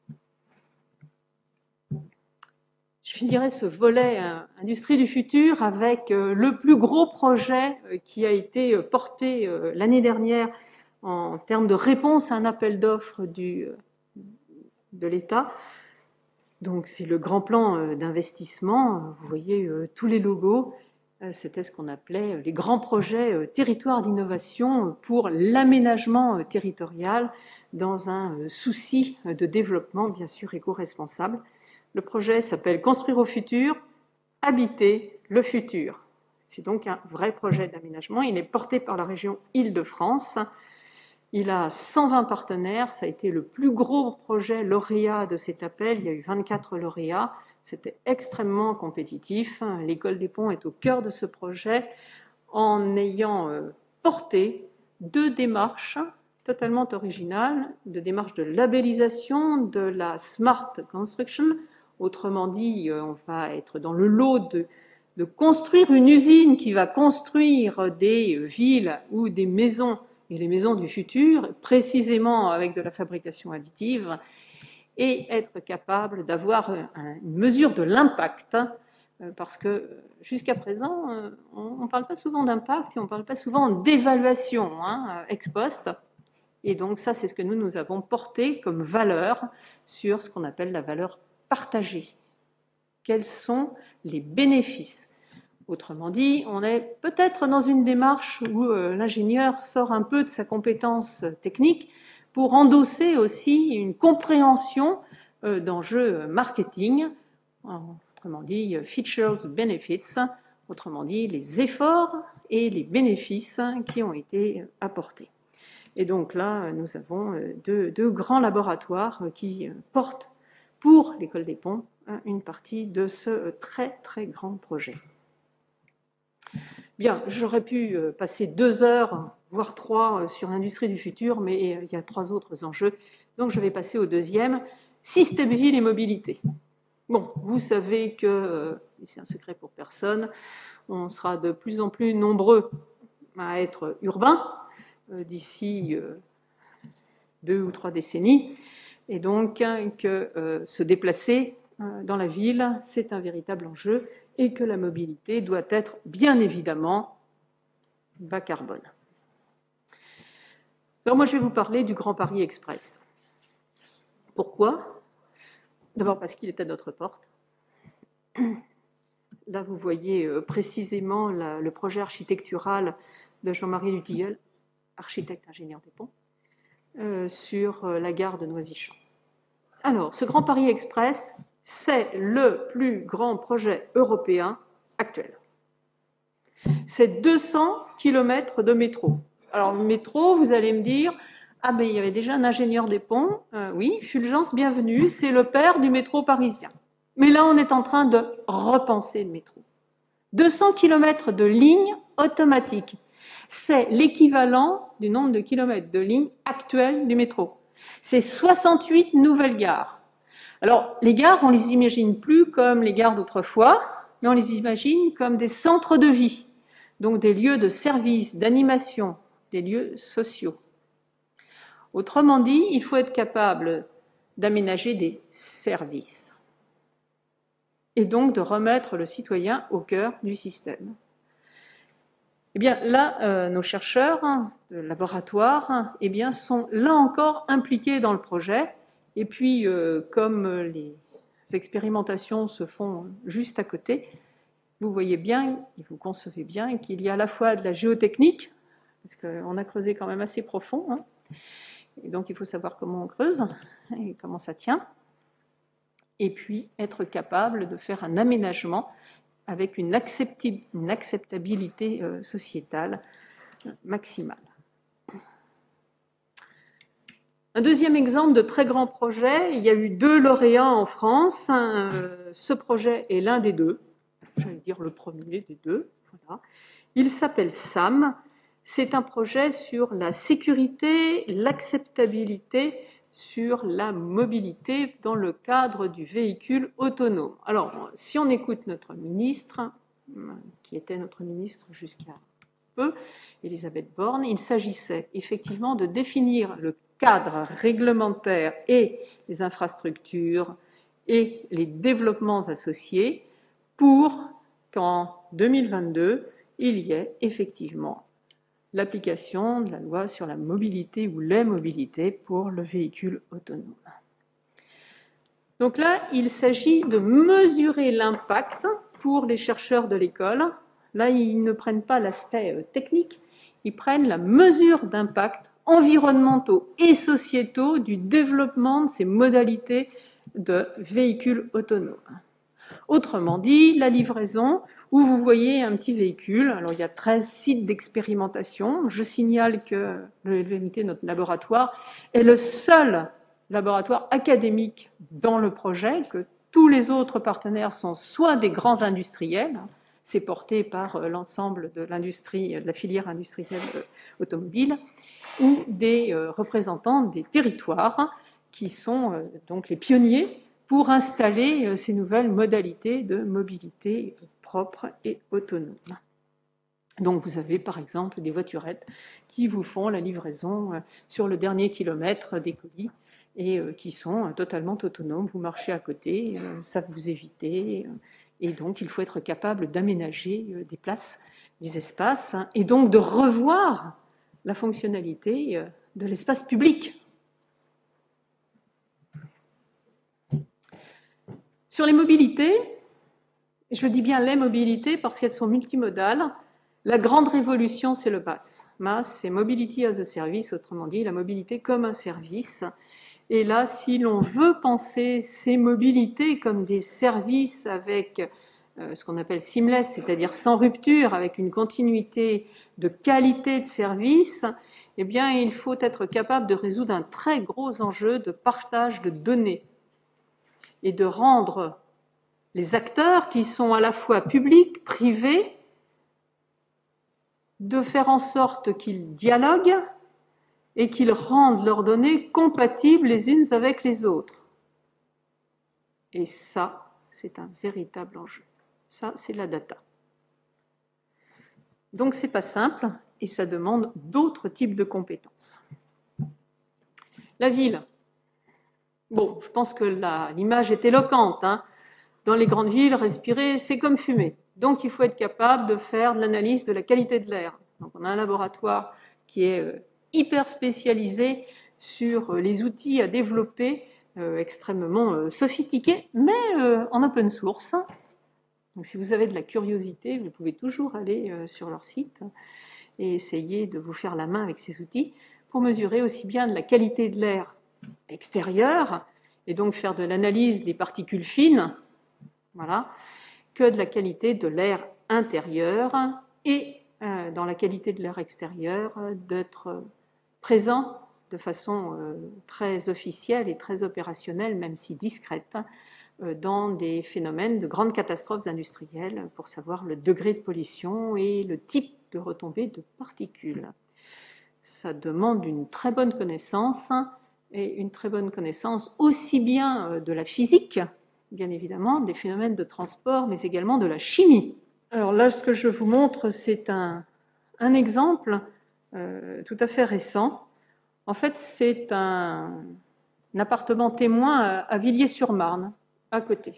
Je finirai ce volet industrie du futur avec le plus gros projet qui a été porté l'année dernière en termes de réponse à un appel d'offres de l'État. Donc c'est le grand plan d'investissement. Vous voyez tous les logos. C'était ce qu'on appelait les grands projets territoires d'innovation pour l'aménagement territorial dans un souci de développement bien sûr éco-responsable. Le projet s'appelle « Construire au futur, habiter le futur ». C'est donc un vrai projet d'aménagement. Il est porté par la région Île-de-France. Il a 120 partenaires. Ça a été le plus gros projet lauréat de cet appel. Il y a eu 24 lauréats. C'était extrêmement compétitif. L'École des Ponts est au cœur de ce projet en ayant porté 2 démarches totalement originales, 2 démarches de labellisation de la Smart Construction. Autrement dit, on va être dans le lot de construire une usine qui va construire des villes ou des maisons et les maisons du futur, précisément avec de la fabrication additive, et être capable d'avoir une mesure de l'impact, parce que jusqu'à présent, on ne parle pas souvent d'impact et on ne parle pas souvent d'évaluation ex post. Et donc ça, c'est ce que nous avons porté comme valeur sur ce qu'on appelle la valeur partagée. Quels sont les bénéfices? Autrement dit, on est peut-être dans une démarche où l'ingénieur sort un peu de sa compétence technique pour endosser aussi une compréhension d'enjeux marketing, autrement dit features, benefits, autrement dit les efforts et les bénéfices qui ont été apportés. Et donc là, nous avons deux grands laboratoires qui portent pour l'École des Ponts une partie de ce très très grand projet. Bien, j'aurais pu passer 2 heures, voire 3 sur l'industrie du futur, mais il y a 3 autres enjeux, donc je vais passer au deuxième, système ville et mobilité. Bon, vous savez que, et c'est un secret pour personne, on sera de plus en plus nombreux à être urbains d'ici 2 ou 3 décennies, et donc que se déplacer dans la ville, c'est un véritable enjeu, et que la mobilité doit être bien évidemment bas carbone. Alors moi, je vais vous parler du Grand Paris Express. Pourquoi? D'abord parce qu'il est à notre porte. Là, vous voyez précisément le projet architectural de Jean-Marie Dutilleul, architecte ingénieur des ponts, sur la gare de Noisy-Champs. Alors, ce Grand Paris Express, c'est le plus grand projet européen actuel. C'est 200 km de métro. Alors, le métro, vous allez me dire, ah ben il y avait déjà un ingénieur des ponts, oui, Fulgence, bienvenue, c'est le père du métro parisien. Mais là, on est en train de repenser le métro. 200 km de lignes automatiques. C'est l'équivalent du nombre de kilomètres de lignes actuelles du métro. C'est 68 nouvelles gares. Alors, les gares, on ne les imagine plus comme les gares d'autrefois, mais on les imagine comme des centres de vie, donc des lieux de service, d'animation, des lieux sociaux. Autrement dit, il faut être capable d'aménager des services et donc de remettre le citoyen au cœur du système. Eh bien, là, nos chercheurs de laboratoire sont là encore impliqués dans le projet. Et puis, comme les expérimentations se font juste à côté, vous voyez bien, et vous concevez bien qu'il y a à la fois de la géotechnique, parce qu'on a creusé quand même assez profond, et donc il faut savoir comment on creuse et comment ça tient, et puis être capable de faire un aménagement avec une acceptabilité sociétale maximale. Un deuxième exemple de très grand projet, il y a eu 2 lauréats en France. Ce projet est l'un des 2, j'allais dire le premier des 2. Voilà. Il s'appelle SAM. C'est un projet sur la sécurité, l'acceptabilité, sur la mobilité dans le cadre du véhicule autonome. Alors, si on écoute notre ministre, qui était notre ministre jusqu'à peu, Elisabeth Borne, il s'agissait effectivement de définir le cadre réglementaire et les infrastructures et les développements associés pour qu'en 2022, il y ait effectivement l'application de la loi sur la mobilité ou les mobilités pour le véhicule autonome. Donc là, il s'agit de mesurer l'impact pour les chercheurs de l'école. Là, ils ne prennent pas l'aspect technique, ils prennent la mesure d'impact environnementaux et sociétaux du développement de ces modalités de véhicules autonomes. Autrement dit, la livraison, où vous voyez un petit véhicule. Alors, il y a 13 sites d'expérimentation. Je signale que l'ENT, notre laboratoire, est le seul laboratoire académique dans le projet, que tous les autres partenaires sont soit des grands industriels, c'est porté par l'ensemble de l'industrie, de la filière industrielle automobile, ou des représentants des territoires qui sont donc les pionniers pour installer ces nouvelles modalités de mobilité propre et autonome. Donc vous avez par exemple des voiturettes qui vous font la livraison sur le dernier kilomètre des colis et qui sont totalement autonomes. Vous marchez à côté, ça vous évite. Et donc il faut être capable d'aménager des places, des espaces, et donc de revoir la fonctionnalité de l'espace public. Sur les mobilités, je dis bien les mobilités parce qu'elles sont multimodales. La grande révolution, c'est le MaaS. MaaS, c'est Mobility as a Service, autrement dit, la mobilité comme un service. Et là, si l'on veut penser ces mobilités comme des services avec ce qu'on appelle seamless, c'est-à-dire sans rupture, avec une continuité de qualité de service, eh bien, il faut être capable de résoudre un très gros enjeu de partage de données et de rendre les acteurs qui sont à la fois publics, privés, de faire en sorte qu'ils dialoguent et qu'ils rendent leurs données compatibles les unes avec les autres. Et ça, c'est un véritable enjeu. Ça, c'est la data. Donc, c'est pas simple et ça demande d'autres types de compétences. La ville. Bon, je pense que l'image est éloquente. Dans les grandes villes, respirer, c'est comme fumer. Donc, il faut être capable de faire de l'analyse de la qualité de l'air. Donc, on a un laboratoire qui est hyper spécialisé sur les outils à développer, extrêmement sophistiqués, mais en open source. Donc, si vous avez de la curiosité, vous pouvez toujours aller sur leur site et essayer de vous faire la main avec ces outils pour mesurer aussi bien de la qualité de l'air extérieur, et donc faire de l'analyse des particules fines, voilà, que de la qualité de l'air intérieur, et dans la qualité de l'air extérieur, d'être présent de façon très officielle et très opérationnelle, même si discrète, dans des phénomènes de grandes catastrophes industrielles pour savoir le degré de pollution et le type de retombées de particules. Ça demande une très bonne connaissance, et une très bonne connaissance aussi bien de la physique, bien évidemment, des phénomènes de transport, mais également de la chimie. Alors là, ce que je vous montre, c'est un exemple tout à fait récent. En fait, c'est un appartement témoin à Villiers-sur-Marne, à côté.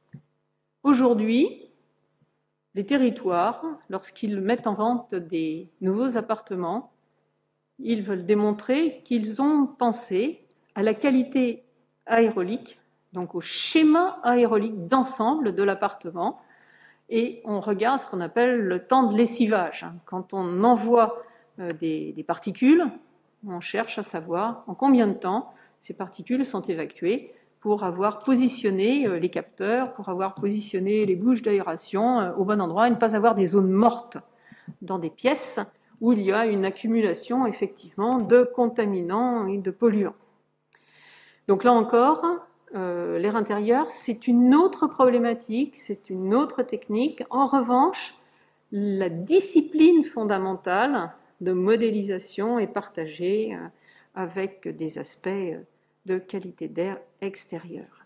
Aujourd'hui, les territoires, lorsqu'ils mettent en vente des nouveaux appartements, ils veulent démontrer qu'ils ont pensé à la qualité aérolique, donc au schéma aérolique d'ensemble de l'appartement, et on regarde ce qu'on appelle le temps de lessivage. Quand on envoie des particules, on cherche à savoir en combien de temps ces particules sont évacuées pour avoir positionné les capteurs, pour avoir positionné les bouches d'aération au bon endroit et ne pas avoir des zones mortes dans des pièces où il y a une accumulation effectivement de contaminants et de polluants. Donc là encore, l'air intérieur, c'est une autre problématique, c'est une autre technique. En revanche, la discipline fondamentale de modélisation est partagée avec des aspects de qualité d'air extérieur.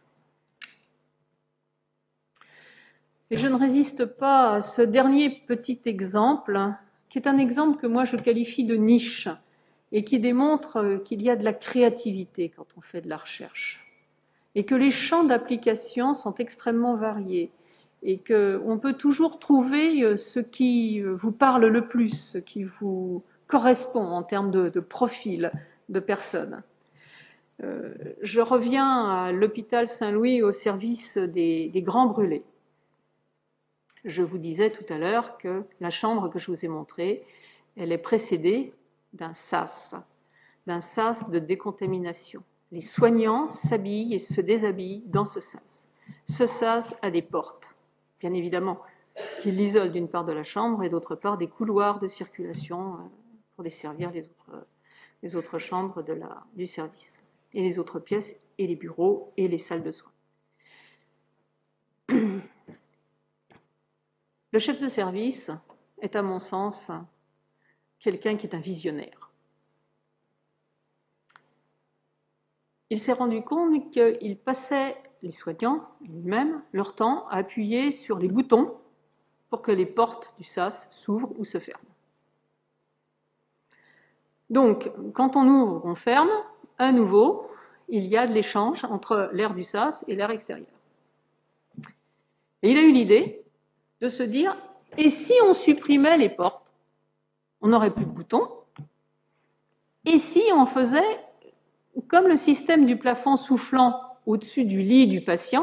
Et je ne résiste pas à ce dernier petit exemple, qui est un exemple que moi je qualifie de niche et qui démontre qu'il y a de la créativité quand on fait de la recherche et que les champs d'application sont extrêmement variés et qu'on peut toujours trouver ce qui vous parle le plus, ce qui vous correspond en termes de profil de personnes. Je reviens à l'hôpital Saint-Louis au service des grands brûlés. Je vous disais tout à l'heure que la chambre que je vous ai montrée, elle est précédée d'un sas de décontamination. Les soignants s'habillent et se déshabillent dans ce sas. Ce sas a des portes, bien évidemment, qui l'isolent d'une part de la chambre et d'autre part des couloirs de circulation pour desservir les autres chambres du service, et les autres pièces, et les bureaux, et les salles de soins. Le chef de service est, à mon sens, quelqu'un qui est un visionnaire. Il s'est rendu compte qu'il passait, les soignants lui-même, leur temps à appuyer sur les boutons pour que les portes du sas s'ouvrent ou se ferment. Donc, quand on ouvre, on ferme, à nouveau, il y a de l'échange entre l'air du sas et l'air extérieur. Et il a eu l'idée de se dire, et si on supprimait les portes, on n'aurait plus de boutons, et si on faisait comme le système du plafond soufflant au-dessus du lit du patient,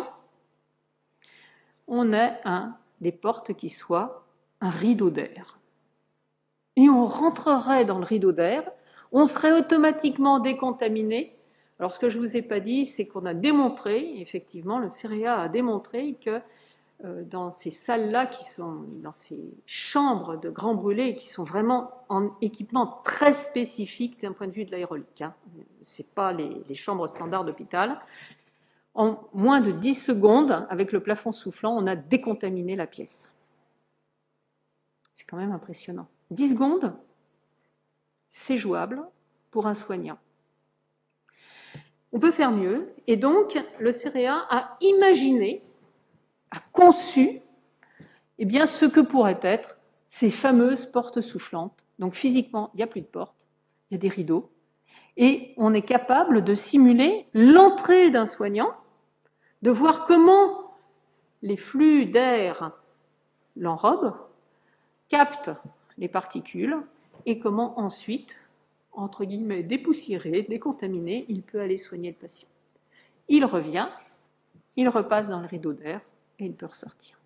on a des portes qui soient un rideau d'air. Et on rentrerait dans le rideau d'air, on serait automatiquement décontaminé. Alors ce que je ne vous ai pas dit, c'est qu'on a démontré, effectivement, le CEREA a démontré que dans ces salles-là, qui sont dans ces chambres de grands brûlés, qui sont vraiment en équipement très spécifique d'un point de vue de l'aérolique, hein. Ce n'est pas les chambres standards d'hôpital. En moins de 10 secondes, avec le plafond soufflant, on a décontaminé la pièce. C'est quand même impressionnant. 10 secondes, c'est jouable pour un soignant. On peut faire mieux, et donc le CEREA a imaginé, a conçu ce que pourraient être ces fameuses portes soufflantes. Donc physiquement, il n'y a plus de porte, il y a des rideaux, et on est capable de simuler l'entrée d'un soignant, de voir comment les flux d'air l'enrobent, captent les particules, et comment ensuite, entre guillemets, dépoussiéré, décontaminé, il peut aller soigner le patient. Il revient, il repasse dans le rideau d'air, et il peut ressortir.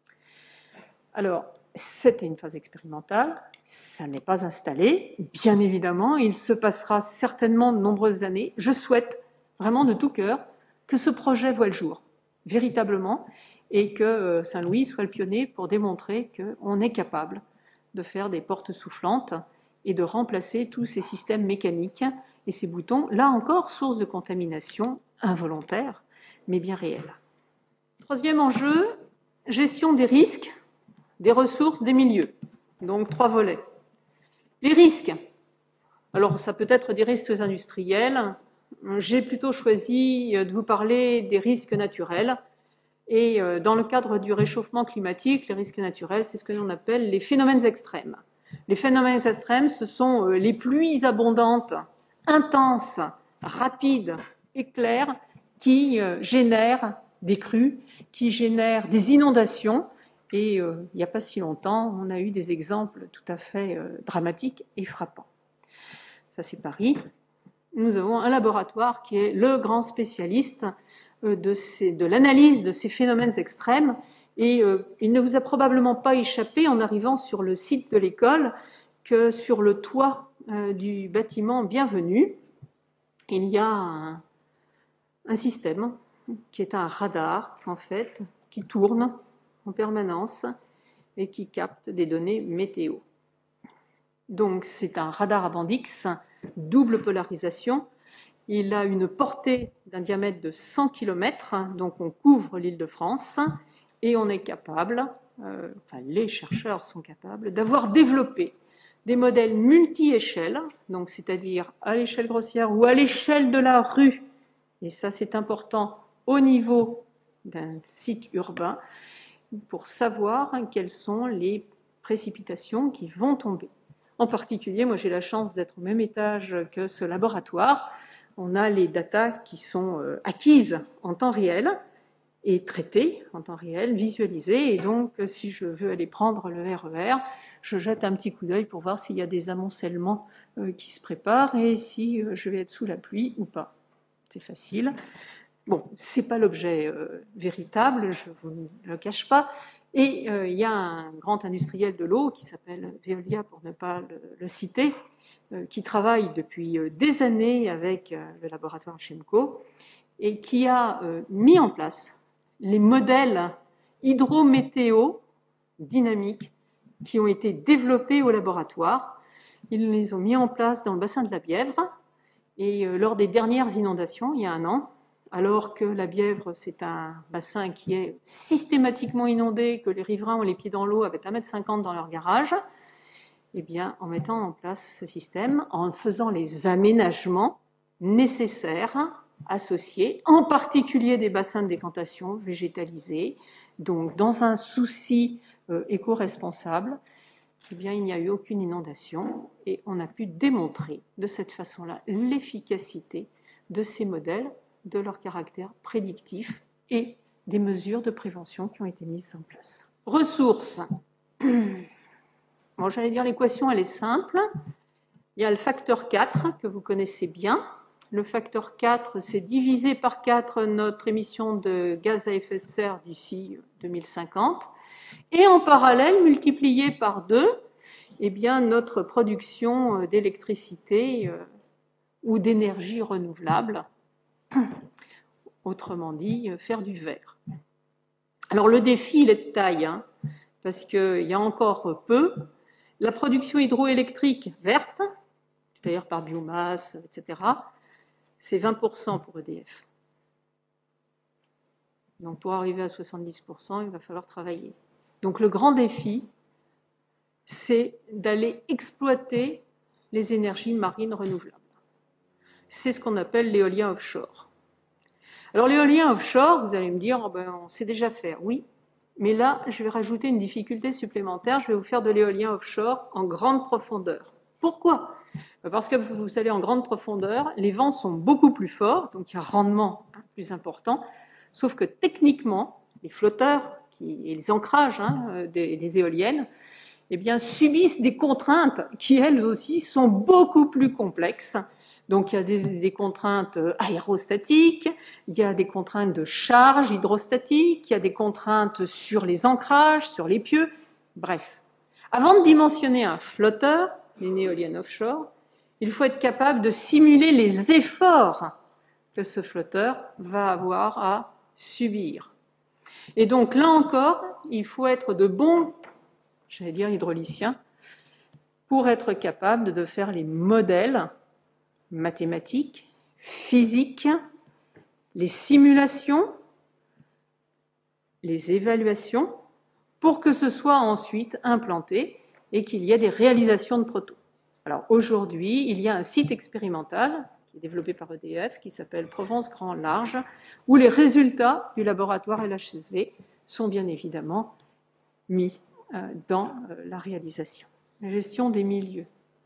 Alors, c'était une phase expérimentale, ça n'est pas installé, bien évidemment, il se passera certainement de nombreuses années. Je souhaite vraiment de tout cœur que ce projet voie le jour, véritablement, et que Saint-Louis soit le pionnier pour démontrer qu'on est capable de faire des portes soufflantes et de remplacer tous ces systèmes mécaniques et ces boutons, là encore, source de contamination involontaire, mais bien réelle. Troisième enjeu, gestion des risques, des ressources, des milieux. Donc 3 volets. Les risques. Alors ça peut être des risques industriels. J'ai plutôt choisi de vous parler des risques naturels. Et dans le cadre du réchauffement climatique, les risques naturels, c'est ce que l'on appelle les phénomènes extrêmes. Les phénomènes extrêmes, ce sont les pluies abondantes, intenses, rapides, éclairs, qui génèrent des crues, qui génèrent des inondations. Et il n'y a pas si longtemps, on a eu des exemples tout à fait dramatiques et frappants. Ça, c'est Paris. Nous avons un laboratoire qui est le grand spécialiste de l'analyse de ces phénomènes extrêmes. Et il ne vous a probablement pas échappé en arrivant sur le site de l'école que sur le toit du bâtiment Bienvenue, il y a un système qui est un radar, en fait, qui tourne en permanence et qui capte des données météo. Donc c'est un radar à bande X, double polarisation. Il a une portée d'un diamètre de 100 km, donc on couvre l'Île-de-France, et on est capable, les chercheurs sont capables, d'avoir développé des modèles multi-échelles, donc c'est-à-dire à l'échelle grossière ou à l'échelle de la rue, et ça c'est important au niveau d'un site urbain, pour savoir quelles sont les précipitations qui vont tomber. En particulier, moi j'ai la chance d'être au même étage que ce laboratoire. On a les datas qui sont acquises en temps réel et traitées en temps réel, visualisées. Et donc, si je veux aller prendre le RER, je jette un petit coup d'œil pour voir s'il y a des amoncellements qui se préparent et si je vais être sous la pluie ou pas. C'est facile. Bon, ce n'est pas l'objet véritable, je ne vous le cache pas. Et il y a un grand industriel de l'eau qui s'appelle Veolia, pour ne pas le citer, qui travaille depuis des années avec le laboratoire Chemco et qui a mis en place les modèles hydrométéo dynamiques qui ont été développés au laboratoire. Ils les ont mis en place dans le bassin de la Bièvre et lors des dernières inondations, il y a 1 an, alors que la Bièvre, c'est un bassin qui est systématiquement inondé, que les riverains ont les pieds dans l'eau avec 1,50 m dans leur garage, eh bien, en mettant en place ce système, en faisant les aménagements nécessaires, associés, en particulier des bassins de décantation végétalisés, donc dans un souci éco-responsable, eh bien, il n'y a eu aucune inondation et on a pu démontrer de cette façon-là l'efficacité de ces modèles, de leur caractère prédictif et des mesures de prévention qui ont été mises en place. Ressources. Bon, j'allais dire l'équation, elle est simple. Il y a le facteur 4 que vous connaissez bien. Le facteur 4, c'est diviser par 4 notre émission de gaz à effet de serre d'ici 2050. Et en parallèle, multiplié par 2, eh bien, notre production d'électricité ou d'énergie renouvelable, autrement dit, faire du vert. Alors le défi, il est de taille, hein, parce qu'il y a encore peu. La production hydroélectrique verte, c'est-à-dire par biomasse, etc., c'est 20% pour EDF. Donc pour arriver à 70%, il va falloir travailler. Donc le grand défi, c'est d'aller exploiter les énergies marines renouvelables. C'est ce qu'on appelle l'éolien offshore. Alors l'éolien offshore, vous allez me dire, oh ben, on sait déjà faire, oui, mais là, je vais rajouter une difficulté supplémentaire, je vais vous faire de l'éolien offshore en grande profondeur. Pourquoi ? Parce que vous allez en grande profondeur, les vents sont beaucoup plus forts, donc il y a un rendement plus important, sauf que techniquement, les flotteurs et les ancrages des éoliennes, eh bien, subissent des contraintes qui, elles aussi, sont beaucoup plus complexes. Donc, il y a des contraintes aérostatiques, il y a des contraintes de charge hydrostatique, il y a des contraintes sur les ancrages, sur les pieux, bref. Avant de dimensionner un flotteur, une éolienne offshore, il faut être capable de simuler les efforts que ce flotteur va avoir à subir. Et donc, là encore, il faut être de bons, j'allais dire hydrauliciens, pour être capable de faire les modèles mathématiques, physiques, les simulations, les évaluations, pour que ce soit ensuite implanté et qu'il y ait des réalisations de protos. Alors aujourd'hui, il y a un site expérimental qui est développé par EDF qui s'appelle Provence Grand Large, où les résultats du laboratoire LHSV sont bien évidemment mis dans la réalisation. La gestion des milieux.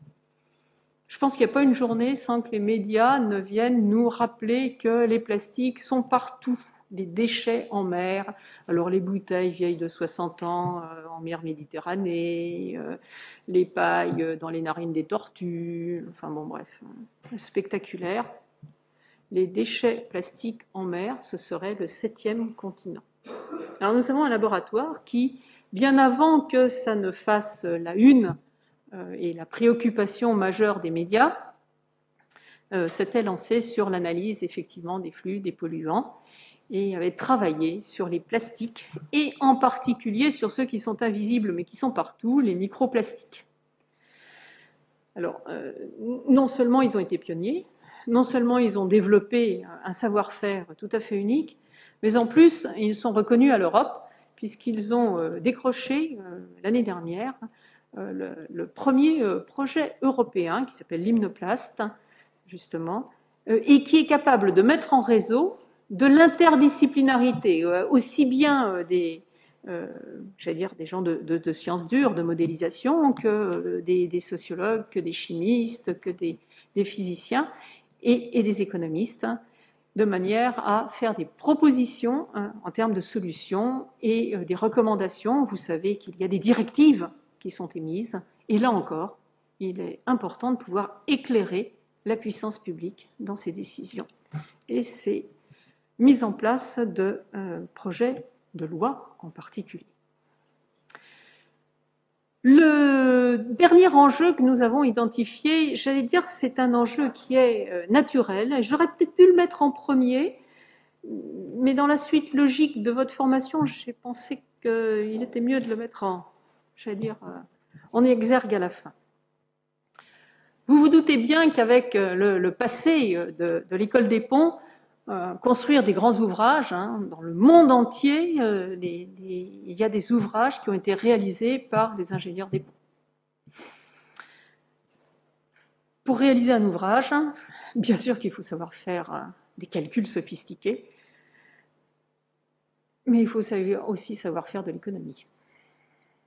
Je pense qu'il n'y a pas une journée sans que les médias ne viennent nous rappeler que les plastiques sont partout, les déchets en mer, alors les bouteilles vieilles de 60 ans en mer Méditerranée, les pailles dans les narines des tortues, enfin bon bref, spectaculaire. Les déchets plastiques en mer, ce serait le 7e continent. Alors nous avons un laboratoire qui, bien avant que ça ne fasse la une et la préoccupation majeure des médias, s'était lancé sur l'analyse effectivement des flux, des polluants, et avait travaillé sur les plastiques, et en particulier sur ceux qui sont invisibles mais qui sont partout, les microplastiques. Alors, non seulement ils ont été pionniers, non seulement ils ont développé un savoir-faire tout à fait unique, mais en plus, ils sont reconnus à l'Europe, puisqu'ils ont décroché l'année dernière le premier projet européen qui s'appelle l'Hymnoplast, justement, et qui est capable de mettre en réseau de l'interdisciplinarité, aussi bien des gens de sciences dures, de modélisation, que des sociologues, que des chimistes, que des physiciens et des économistes, de manière à faire des propositions en termes de solutions et des recommandations. Vous savez qu'il y a des directives qui sont émises, et là encore, il est important de pouvoir éclairer la puissance publique dans ses décisions. Et c'est mise en place de projets de loi en particulier. Le dernier enjeu que nous avons identifié, j'allais dire, c'est un enjeu qui est naturel. J'aurais peut-être pu le mettre en premier, mais dans la suite logique de votre formation, j'ai pensé qu'il était mieux de le mettre en exergue à la fin. Vous vous doutez bien qu'avec le passé de l'école des ponts, construire des grands ouvrages, dans le monde entier, il y a des ouvrages qui ont été réalisés par les ingénieurs des ponts. Pour réaliser un ouvrage, bien sûr qu'il faut savoir faire des calculs sophistiqués, mais il faut aussi savoir faire de l'économie.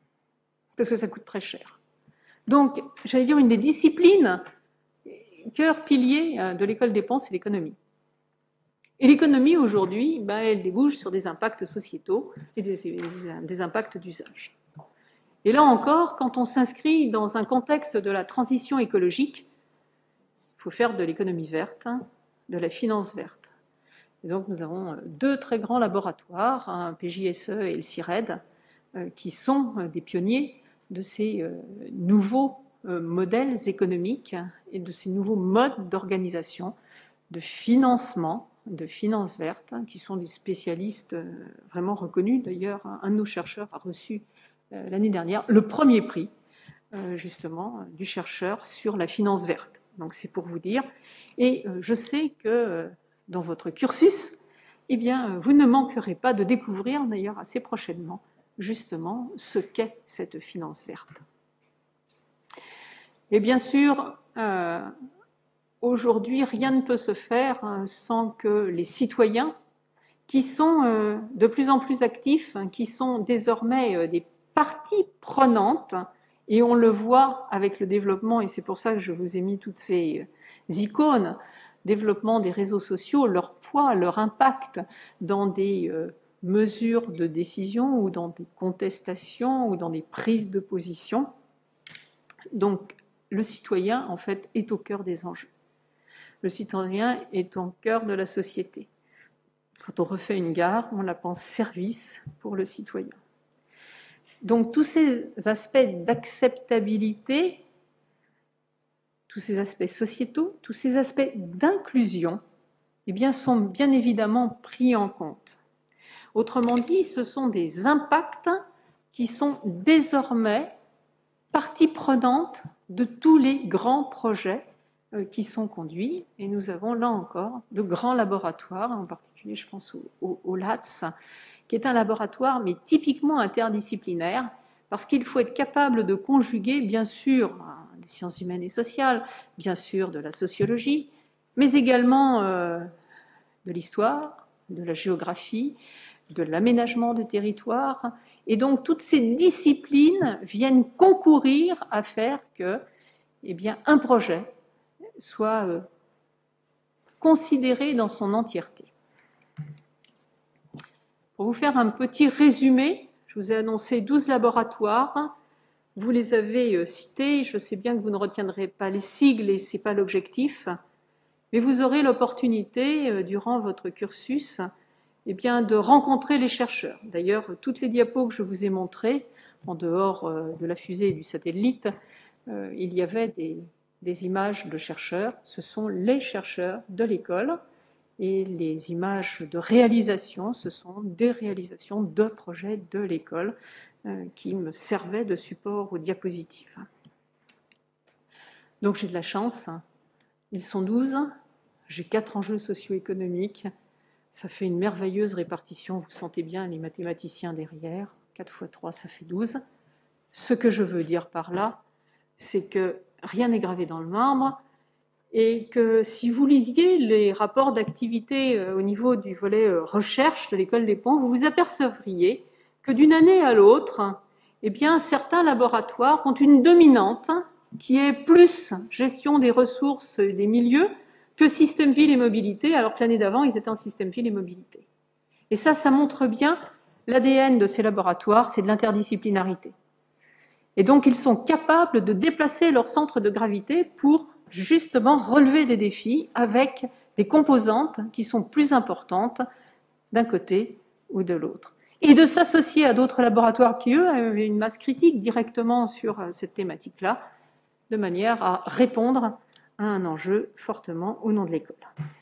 parce que ça coûte très cher. Donc, j'allais dire, une des disciplines, cœur pilier de l'école des ponts, c'est l'économie. Et l'économie, aujourd'hui, elle débouche sur des impacts sociétaux et des impacts d'usage. Et là encore, quand on s'inscrit dans un contexte de la transition écologique, il faut faire de l'économie verte, de la finance verte. Et donc, nous avons deux très grands laboratoires, un PJSE et le CIRED, qui sont des pionniers de ces nouveaux modèles économiques et de ces nouveaux modes d'organisation, de financement, de finance verte, qui sont des spécialistes vraiment reconnus. D'ailleurs, un de nos chercheurs a reçu l'année dernière le premier prix, justement, du chercheur sur la finance verte. Donc, c'est pour vous dire. Et je sais que dans votre cursus, eh bien, vous ne manquerez pas de découvrir, d'ailleurs, assez prochainement, justement, ce qu'est cette finance verte. Et bien sûr, aujourd'hui, rien ne peut se faire sans que les citoyens, qui sont de plus en plus actifs, qui sont désormais des parties prenantes, et on le voit avec le développement, et c'est pour ça que je vous ai mis toutes ces icônes, développement des réseaux sociaux, leur poids, leur impact dans des mesures de décision ou dans des contestations ou dans des prises de position. Donc, le citoyen, en fait, est au cœur des enjeux. Le citoyen est au cœur de la société. Quand on refait une gare, on la pense service pour le citoyen. Donc, tous ces aspects d'acceptabilité, tous ces aspects sociétaux, tous ces aspects d'inclusion, eh bien, sont bien évidemment pris en compte. Autrement dit, ce sont des impacts qui sont désormais partie prenante de tous les grands projets qui sont conduits. Et nous avons là encore de grands laboratoires, en particulier je pense au LATS, qui est un laboratoire mais typiquement interdisciplinaire, parce qu'il faut être capable de conjuguer bien sûr les sciences humaines et sociales, bien sûr de la sociologie, mais également de l'histoire, de la géographie, de l'aménagement de territoire. Et donc, toutes ces disciplines viennent concourir à faire que, eh bien, un projet soit considéré dans son entièreté. Pour vous faire un petit résumé, je vous ai annoncé 12 laboratoires. Vous les avez cités. Je sais bien que vous ne retiendrez pas les sigles et ce n'est pas l'objectif. Mais vous aurez l'opportunité, durant votre cursus, eh bien, de rencontrer les chercheurs. D'ailleurs, toutes les diapos que je vous ai montrées, en dehors de la fusée et du satellite, il y avait des images de chercheurs. Ce sont les chercheurs de l'école. Et les images de réalisation, ce sont des réalisations de projets de l'école qui me servaient de support aux diapositives. Donc j'ai de la chance. Ils sont 12. J'ai 4 enjeux socio-économiques. Ça fait une merveilleuse répartition, vous sentez bien les mathématiciens derrière, 4 x 3, ça fait 12. Ce que je veux dire par là, c'est que rien n'est gravé dans le marbre et que si vous lisiez les rapports d'activité au niveau du volet recherche de l'école des ponts, vous vous apercevriez que d'une année à l'autre, eh bien, certains laboratoires ont une dominante qui est plus gestion des ressources des milieux que système ville et mobilité, alors que l'année d'avant, ils étaient en système ville et mobilité. Et ça montre bien l'ADN de ces laboratoires, c'est de l'interdisciplinarité. Et donc, ils sont capables de déplacer leur centre de gravité pour justement relever des défis avec des composantes qui sont plus importantes d'un côté ou de l'autre. Et de s'associer à d'autres laboratoires qui, eux, avaient une masse critique directement sur cette thématique-là, de manière à répondre à un enjeu fortement au nom de l'école.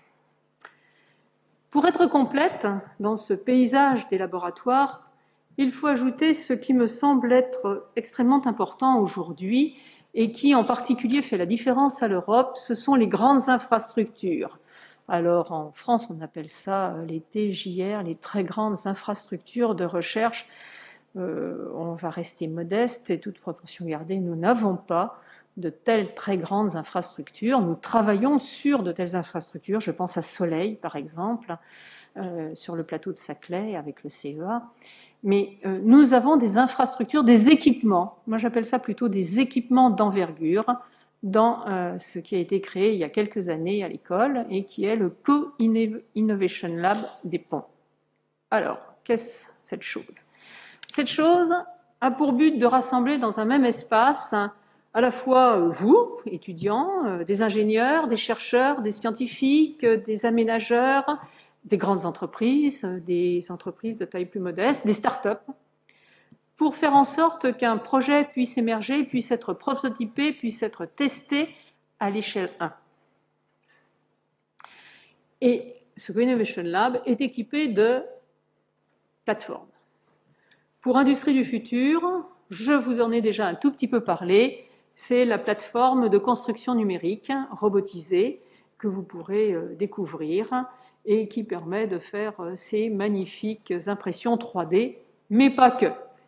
Pour être complète, dans ce paysage des laboratoires, il faut ajouter ce qui me semble être extrêmement important aujourd'hui et qui en particulier fait la différence à l'Europe, ce sont les grandes infrastructures. Alors en France, on appelle ça les TJR, les très grandes infrastructures de recherche. On va rester modeste et toute proportion gardée, nous n'avons pas de telles très grandes infrastructures. Nous travaillons sur de telles infrastructures, je pense à Soleil par exemple, sur le plateau de Saclay avec le CEA. Mais nous avons des infrastructures, des équipements, moi j'appelle ça plutôt des équipements d'envergure, dans ce qui a été créé il y a quelques années à l'école et qui est le Co-Innovation Lab des ponts. Alors, qu'est-ce cette chose? Cette chose a pour but de rassembler dans un même espace à la fois vous, étudiants, des ingénieurs, des chercheurs, des scientifiques, des aménageurs, des grandes entreprises, des entreprises de taille plus modeste, des start-up, pour faire en sorte qu'un projet puisse émerger, puisse être prototypé, puisse être testé à l'échelle 1. Et ce Co-Innovation Lab est équipé de plateformes. Pour Industrie du futur, je vous en ai déjà un tout petit peu parlé, c'est la plateforme de construction numérique robotisée que vous pourrez découvrir et qui permet de faire ces magnifiques impressions 3D, mais pas que.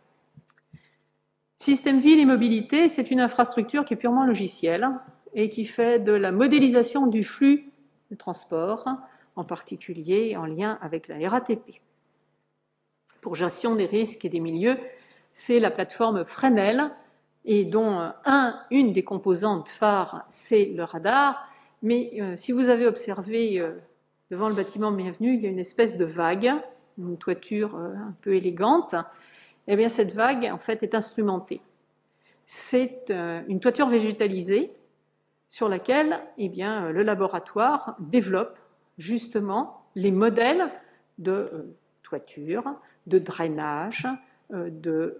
Système Ville et Mobilité, c'est une infrastructure qui est purement logicielle et qui fait de la modélisation du flux de transport, en particulier en lien avec la RATP. Pour gestion des risques et des milieux, c'est la plateforme Fresnel, et dont une des composantes phares, c'est le radar. Mais si vous avez observé devant le bâtiment Bienvenue, il y a une espèce de vague, une toiture un peu élégante. Eh bien, cette vague, en fait, est instrumentée. C'est une toiture végétalisée sur laquelle, eh bien, le laboratoire développe justement les modèles de toiture, de drainage, de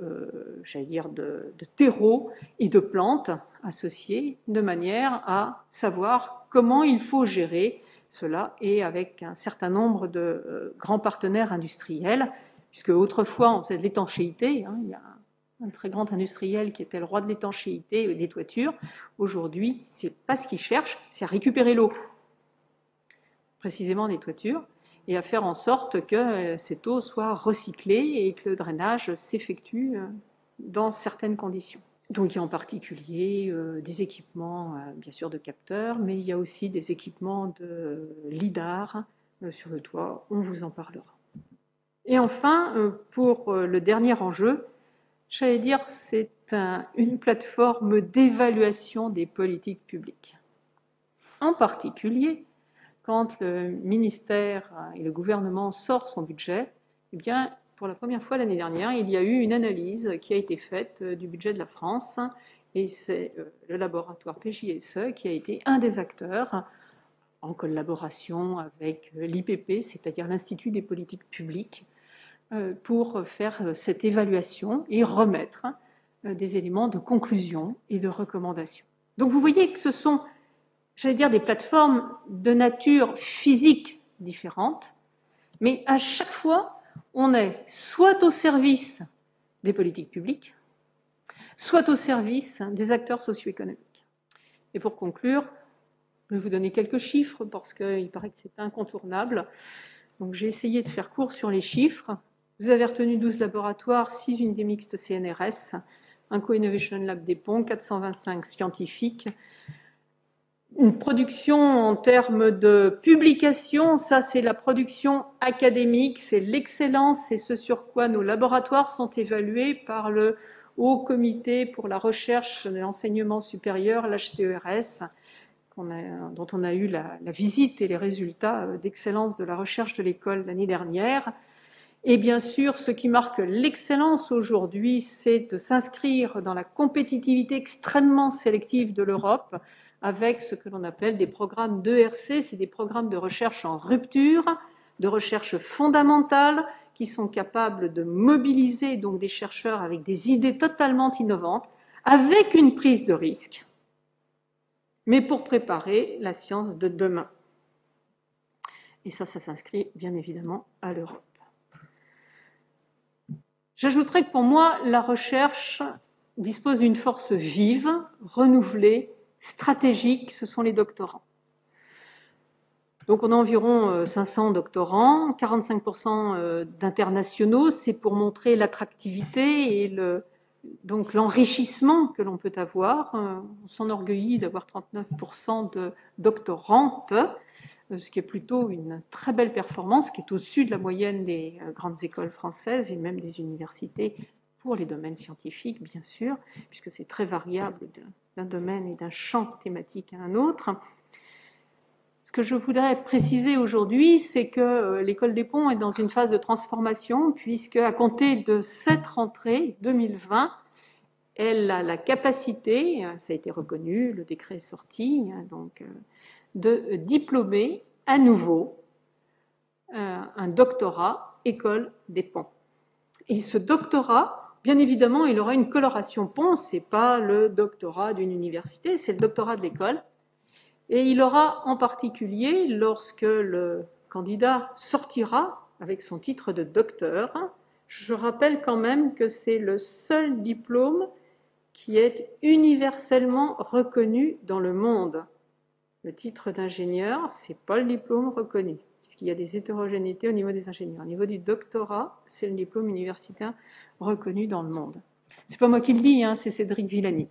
terreaux et de plantes associées, de manière à savoir comment il faut gérer cela, et avec un certain nombre de grands partenaires industriels, puisque autrefois on faisait de l'étanchéité, il y a un très grand industriel qui était le roi de l'étanchéité des toitures. Aujourd'hui, c'est pas ce qu'il cherche, c'est à récupérer l'eau, précisément des toitures, et à faire en sorte que cette eau soit recyclée et que le drainage s'effectue dans certaines conditions. Donc il y a en particulier des équipements, bien sûr, de capteurs, mais il y a aussi des équipements de lidar sur le toit, on vous en parlera. Et enfin, pour le dernier enjeu, j'allais dire, c'est une plateforme d'évaluation des politiques publiques. En particulier, quand le ministère et le gouvernement sortent son budget, eh bien, pour la première fois l'année dernière, il y a eu une analyse qui a été faite du budget de la France, et c'est le laboratoire PJSE qui a été un des acteurs, en collaboration avec l'IPP, c'est-à-dire l'Institut des politiques publiques, pour faire cette évaluation et remettre des éléments de conclusion et de recommandation. Donc vous voyez que ce sont, j'allais dire, des plateformes de nature physique différente, mais à chaque fois, on est soit au service des politiques publiques, soit au service des acteurs socio-économiques. Et pour conclure, je vais vous donner quelques chiffres parce qu'il paraît que c'est incontournable. Donc j'ai essayé de faire court sur les chiffres. Vous avez retenu 12 laboratoires, 6 unités mixtes CNRS, un Co-Innovation Lab des ponts, 425 scientifiques. Une production en termes de publication, ça c'est la production académique, c'est l'excellence, c'est ce sur quoi nos laboratoires sont évalués par le Haut Comité pour la recherche et l'enseignement supérieur, l'HCERS, dont on a eu la visite et les résultats d'excellence de la recherche de l'école l'année dernière. Et bien sûr, ce qui marque l'excellence aujourd'hui, c'est de s'inscrire dans la compétitivité extrêmement sélective de l'Europe, avec ce que l'on appelle des programmes d'ERC, c'est des programmes de recherche en rupture, de recherche fondamentale, qui sont capables de mobiliser donc des chercheurs avec des idées totalement innovantes, avec une prise de risque, mais pour préparer la science de demain. Et ça s'inscrit bien évidemment à l'Europe. J'ajouterais que pour moi, la recherche dispose d'une force vive, renouvelée, stratégique, ce sont les doctorants. Donc on a environ 500 doctorants, 45% d'internationaux, c'est pour montrer l'attractivité et donc l'enrichissement que l'on peut avoir. On s'enorgueillit d'avoir 39% de doctorantes, ce qui est plutôt une très belle performance, qui est au-dessus de la moyenne des grandes écoles françaises et même des universités pour les domaines scientifiques, bien sûr, puisque c'est très variable d'un domaine et d'un champ thématique à un autre. Ce que je voudrais préciser aujourd'hui, c'est que l'École des Ponts est dans une phase de transformation, puisque à compter de cette rentrée 2020, elle a la capacité, ça a été reconnu, le décret est sorti, donc, de diplômer à nouveau un doctorat École des Ponts. Et ce doctorat, bien évidemment, il aura une coloration Ponts, ce n'est pas le doctorat d'une université, c'est le doctorat de l'école. Et il aura en particulier, lorsque le candidat sortira avec son titre de docteur, je rappelle quand même que c'est le seul diplôme qui est universellement reconnu dans le monde. Le titre d'ingénieur, ce n'est pas le diplôme reconnu, puisqu'il y a des hétérogénéités au niveau des ingénieurs. Au niveau du doctorat, c'est le diplôme universitaire reconnu dans le monde. Ce n'est pas moi qui le dis, c'est Cédric Villani.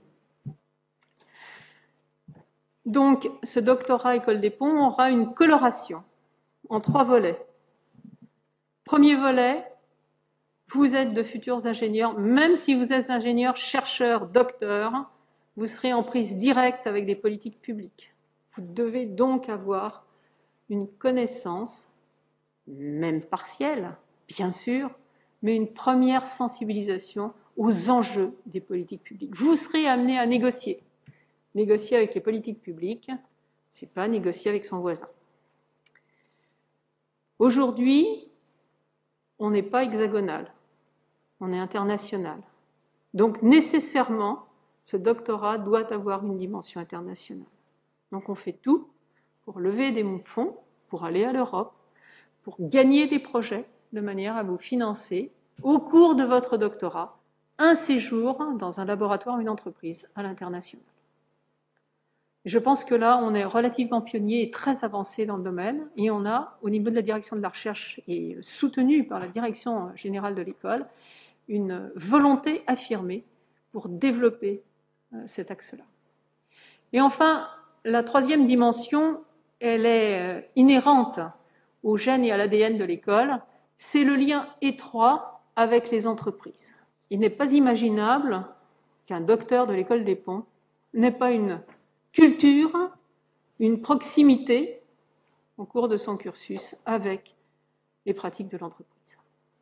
Donc, ce doctorat École des Ponts aura une coloration en 3 volets. Premier volet, vous êtes de futurs ingénieurs, même si vous êtes ingénieur, chercheur, docteur, vous serez en prise directe avec des politiques publiques. Vous devez donc avoir une connaissance, même partielle, bien sûr, mais une première sensibilisation aux enjeux des politiques publiques. Vous serez amené à négocier. Négocier avec les politiques publiques, ce n'est pas négocier avec son voisin. Aujourd'hui, on n'est pas hexagonal, on est international. Donc nécessairement, ce doctorat doit avoir une dimension internationale. Donc on fait tout pour lever des fonds, pour aller à l'Europe, pour gagner des projets de manière à vous financer, au cours de votre doctorat, un séjour dans un laboratoire ou une entreprise à l'international. Je pense que là, on est relativement pionnier et très avancé dans le domaine, et on a, au niveau de la direction de la recherche et soutenu par la direction générale de l'école, une volonté affirmée pour développer cet axe-là. Et enfin, la troisième dimension, elle est inhérente au gène et à l'ADN de l'école, c'est le lien étroit avec les entreprises. Il n'est pas imaginable qu'un docteur de l'École des Ponts n'ait pas une culture, une proximité au cours de son cursus avec les pratiques de l'entreprise.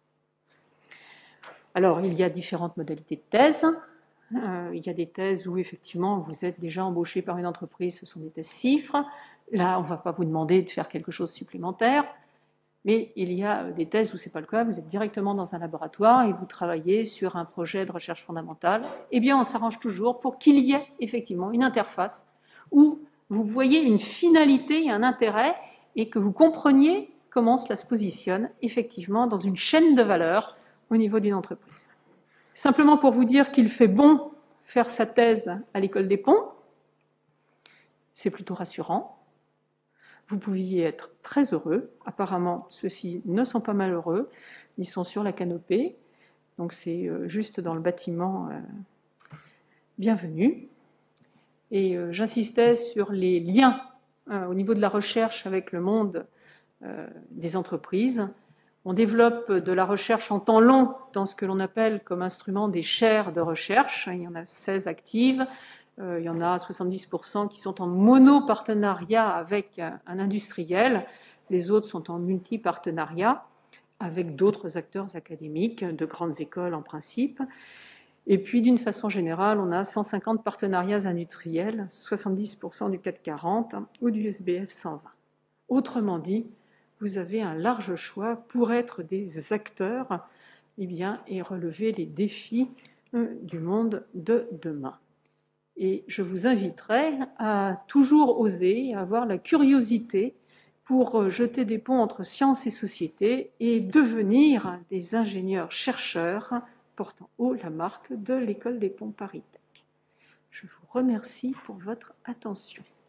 Alors, il y a différentes modalités de thèse. Il y a des thèses où, effectivement, vous êtes déjà embauché par une entreprise, ce sont des thèses CIFRE. Là, on ne va pas vous demander de faire quelque chose de supplémentaire. Mais il y a des thèses où ce n'est pas le cas, vous êtes directement dans un laboratoire et vous travaillez sur un projet de recherche fondamentale. Eh bien, on s'arrange toujours pour qu'il y ait effectivement une interface où vous voyez une finalité et un intérêt et que vous compreniez comment cela se positionne effectivement dans une chaîne de valeur au niveau d'une entreprise. Simplement pour vous dire qu'il fait bon faire sa thèse à l'École des Ponts, c'est plutôt rassurant. Vous pouviez être très heureux. Apparemment, ceux-ci ne sont pas malheureux. Ils sont sur la canopée. Donc, c'est juste dans le bâtiment. Bienvenue. Et j'insistais sur les liens au niveau de la recherche avec le monde des entreprises. On développe de la recherche en temps long dans ce que l'on appelle comme instrument des chaires de recherche. Il y en a 16 actives. Il y en a 70% qui sont en monopartenariat avec un industriel. Les autres sont en multipartenariat avec d'autres acteurs académiques, de grandes écoles en principe. Et puis, d'une façon générale, on a 150 partenariats industriels, 70% du CAC 40 ou du SBF 120. Autrement dit, vous avez un large choix pour être des acteurs et relever les défis du monde de demain. Et je vous inviterai à toujours oser, à avoir la curiosité pour jeter des ponts entre science et société et devenir des ingénieurs-chercheurs portant haut la marque de l'École des Ponts Paris Tech. Je vous remercie pour votre attention.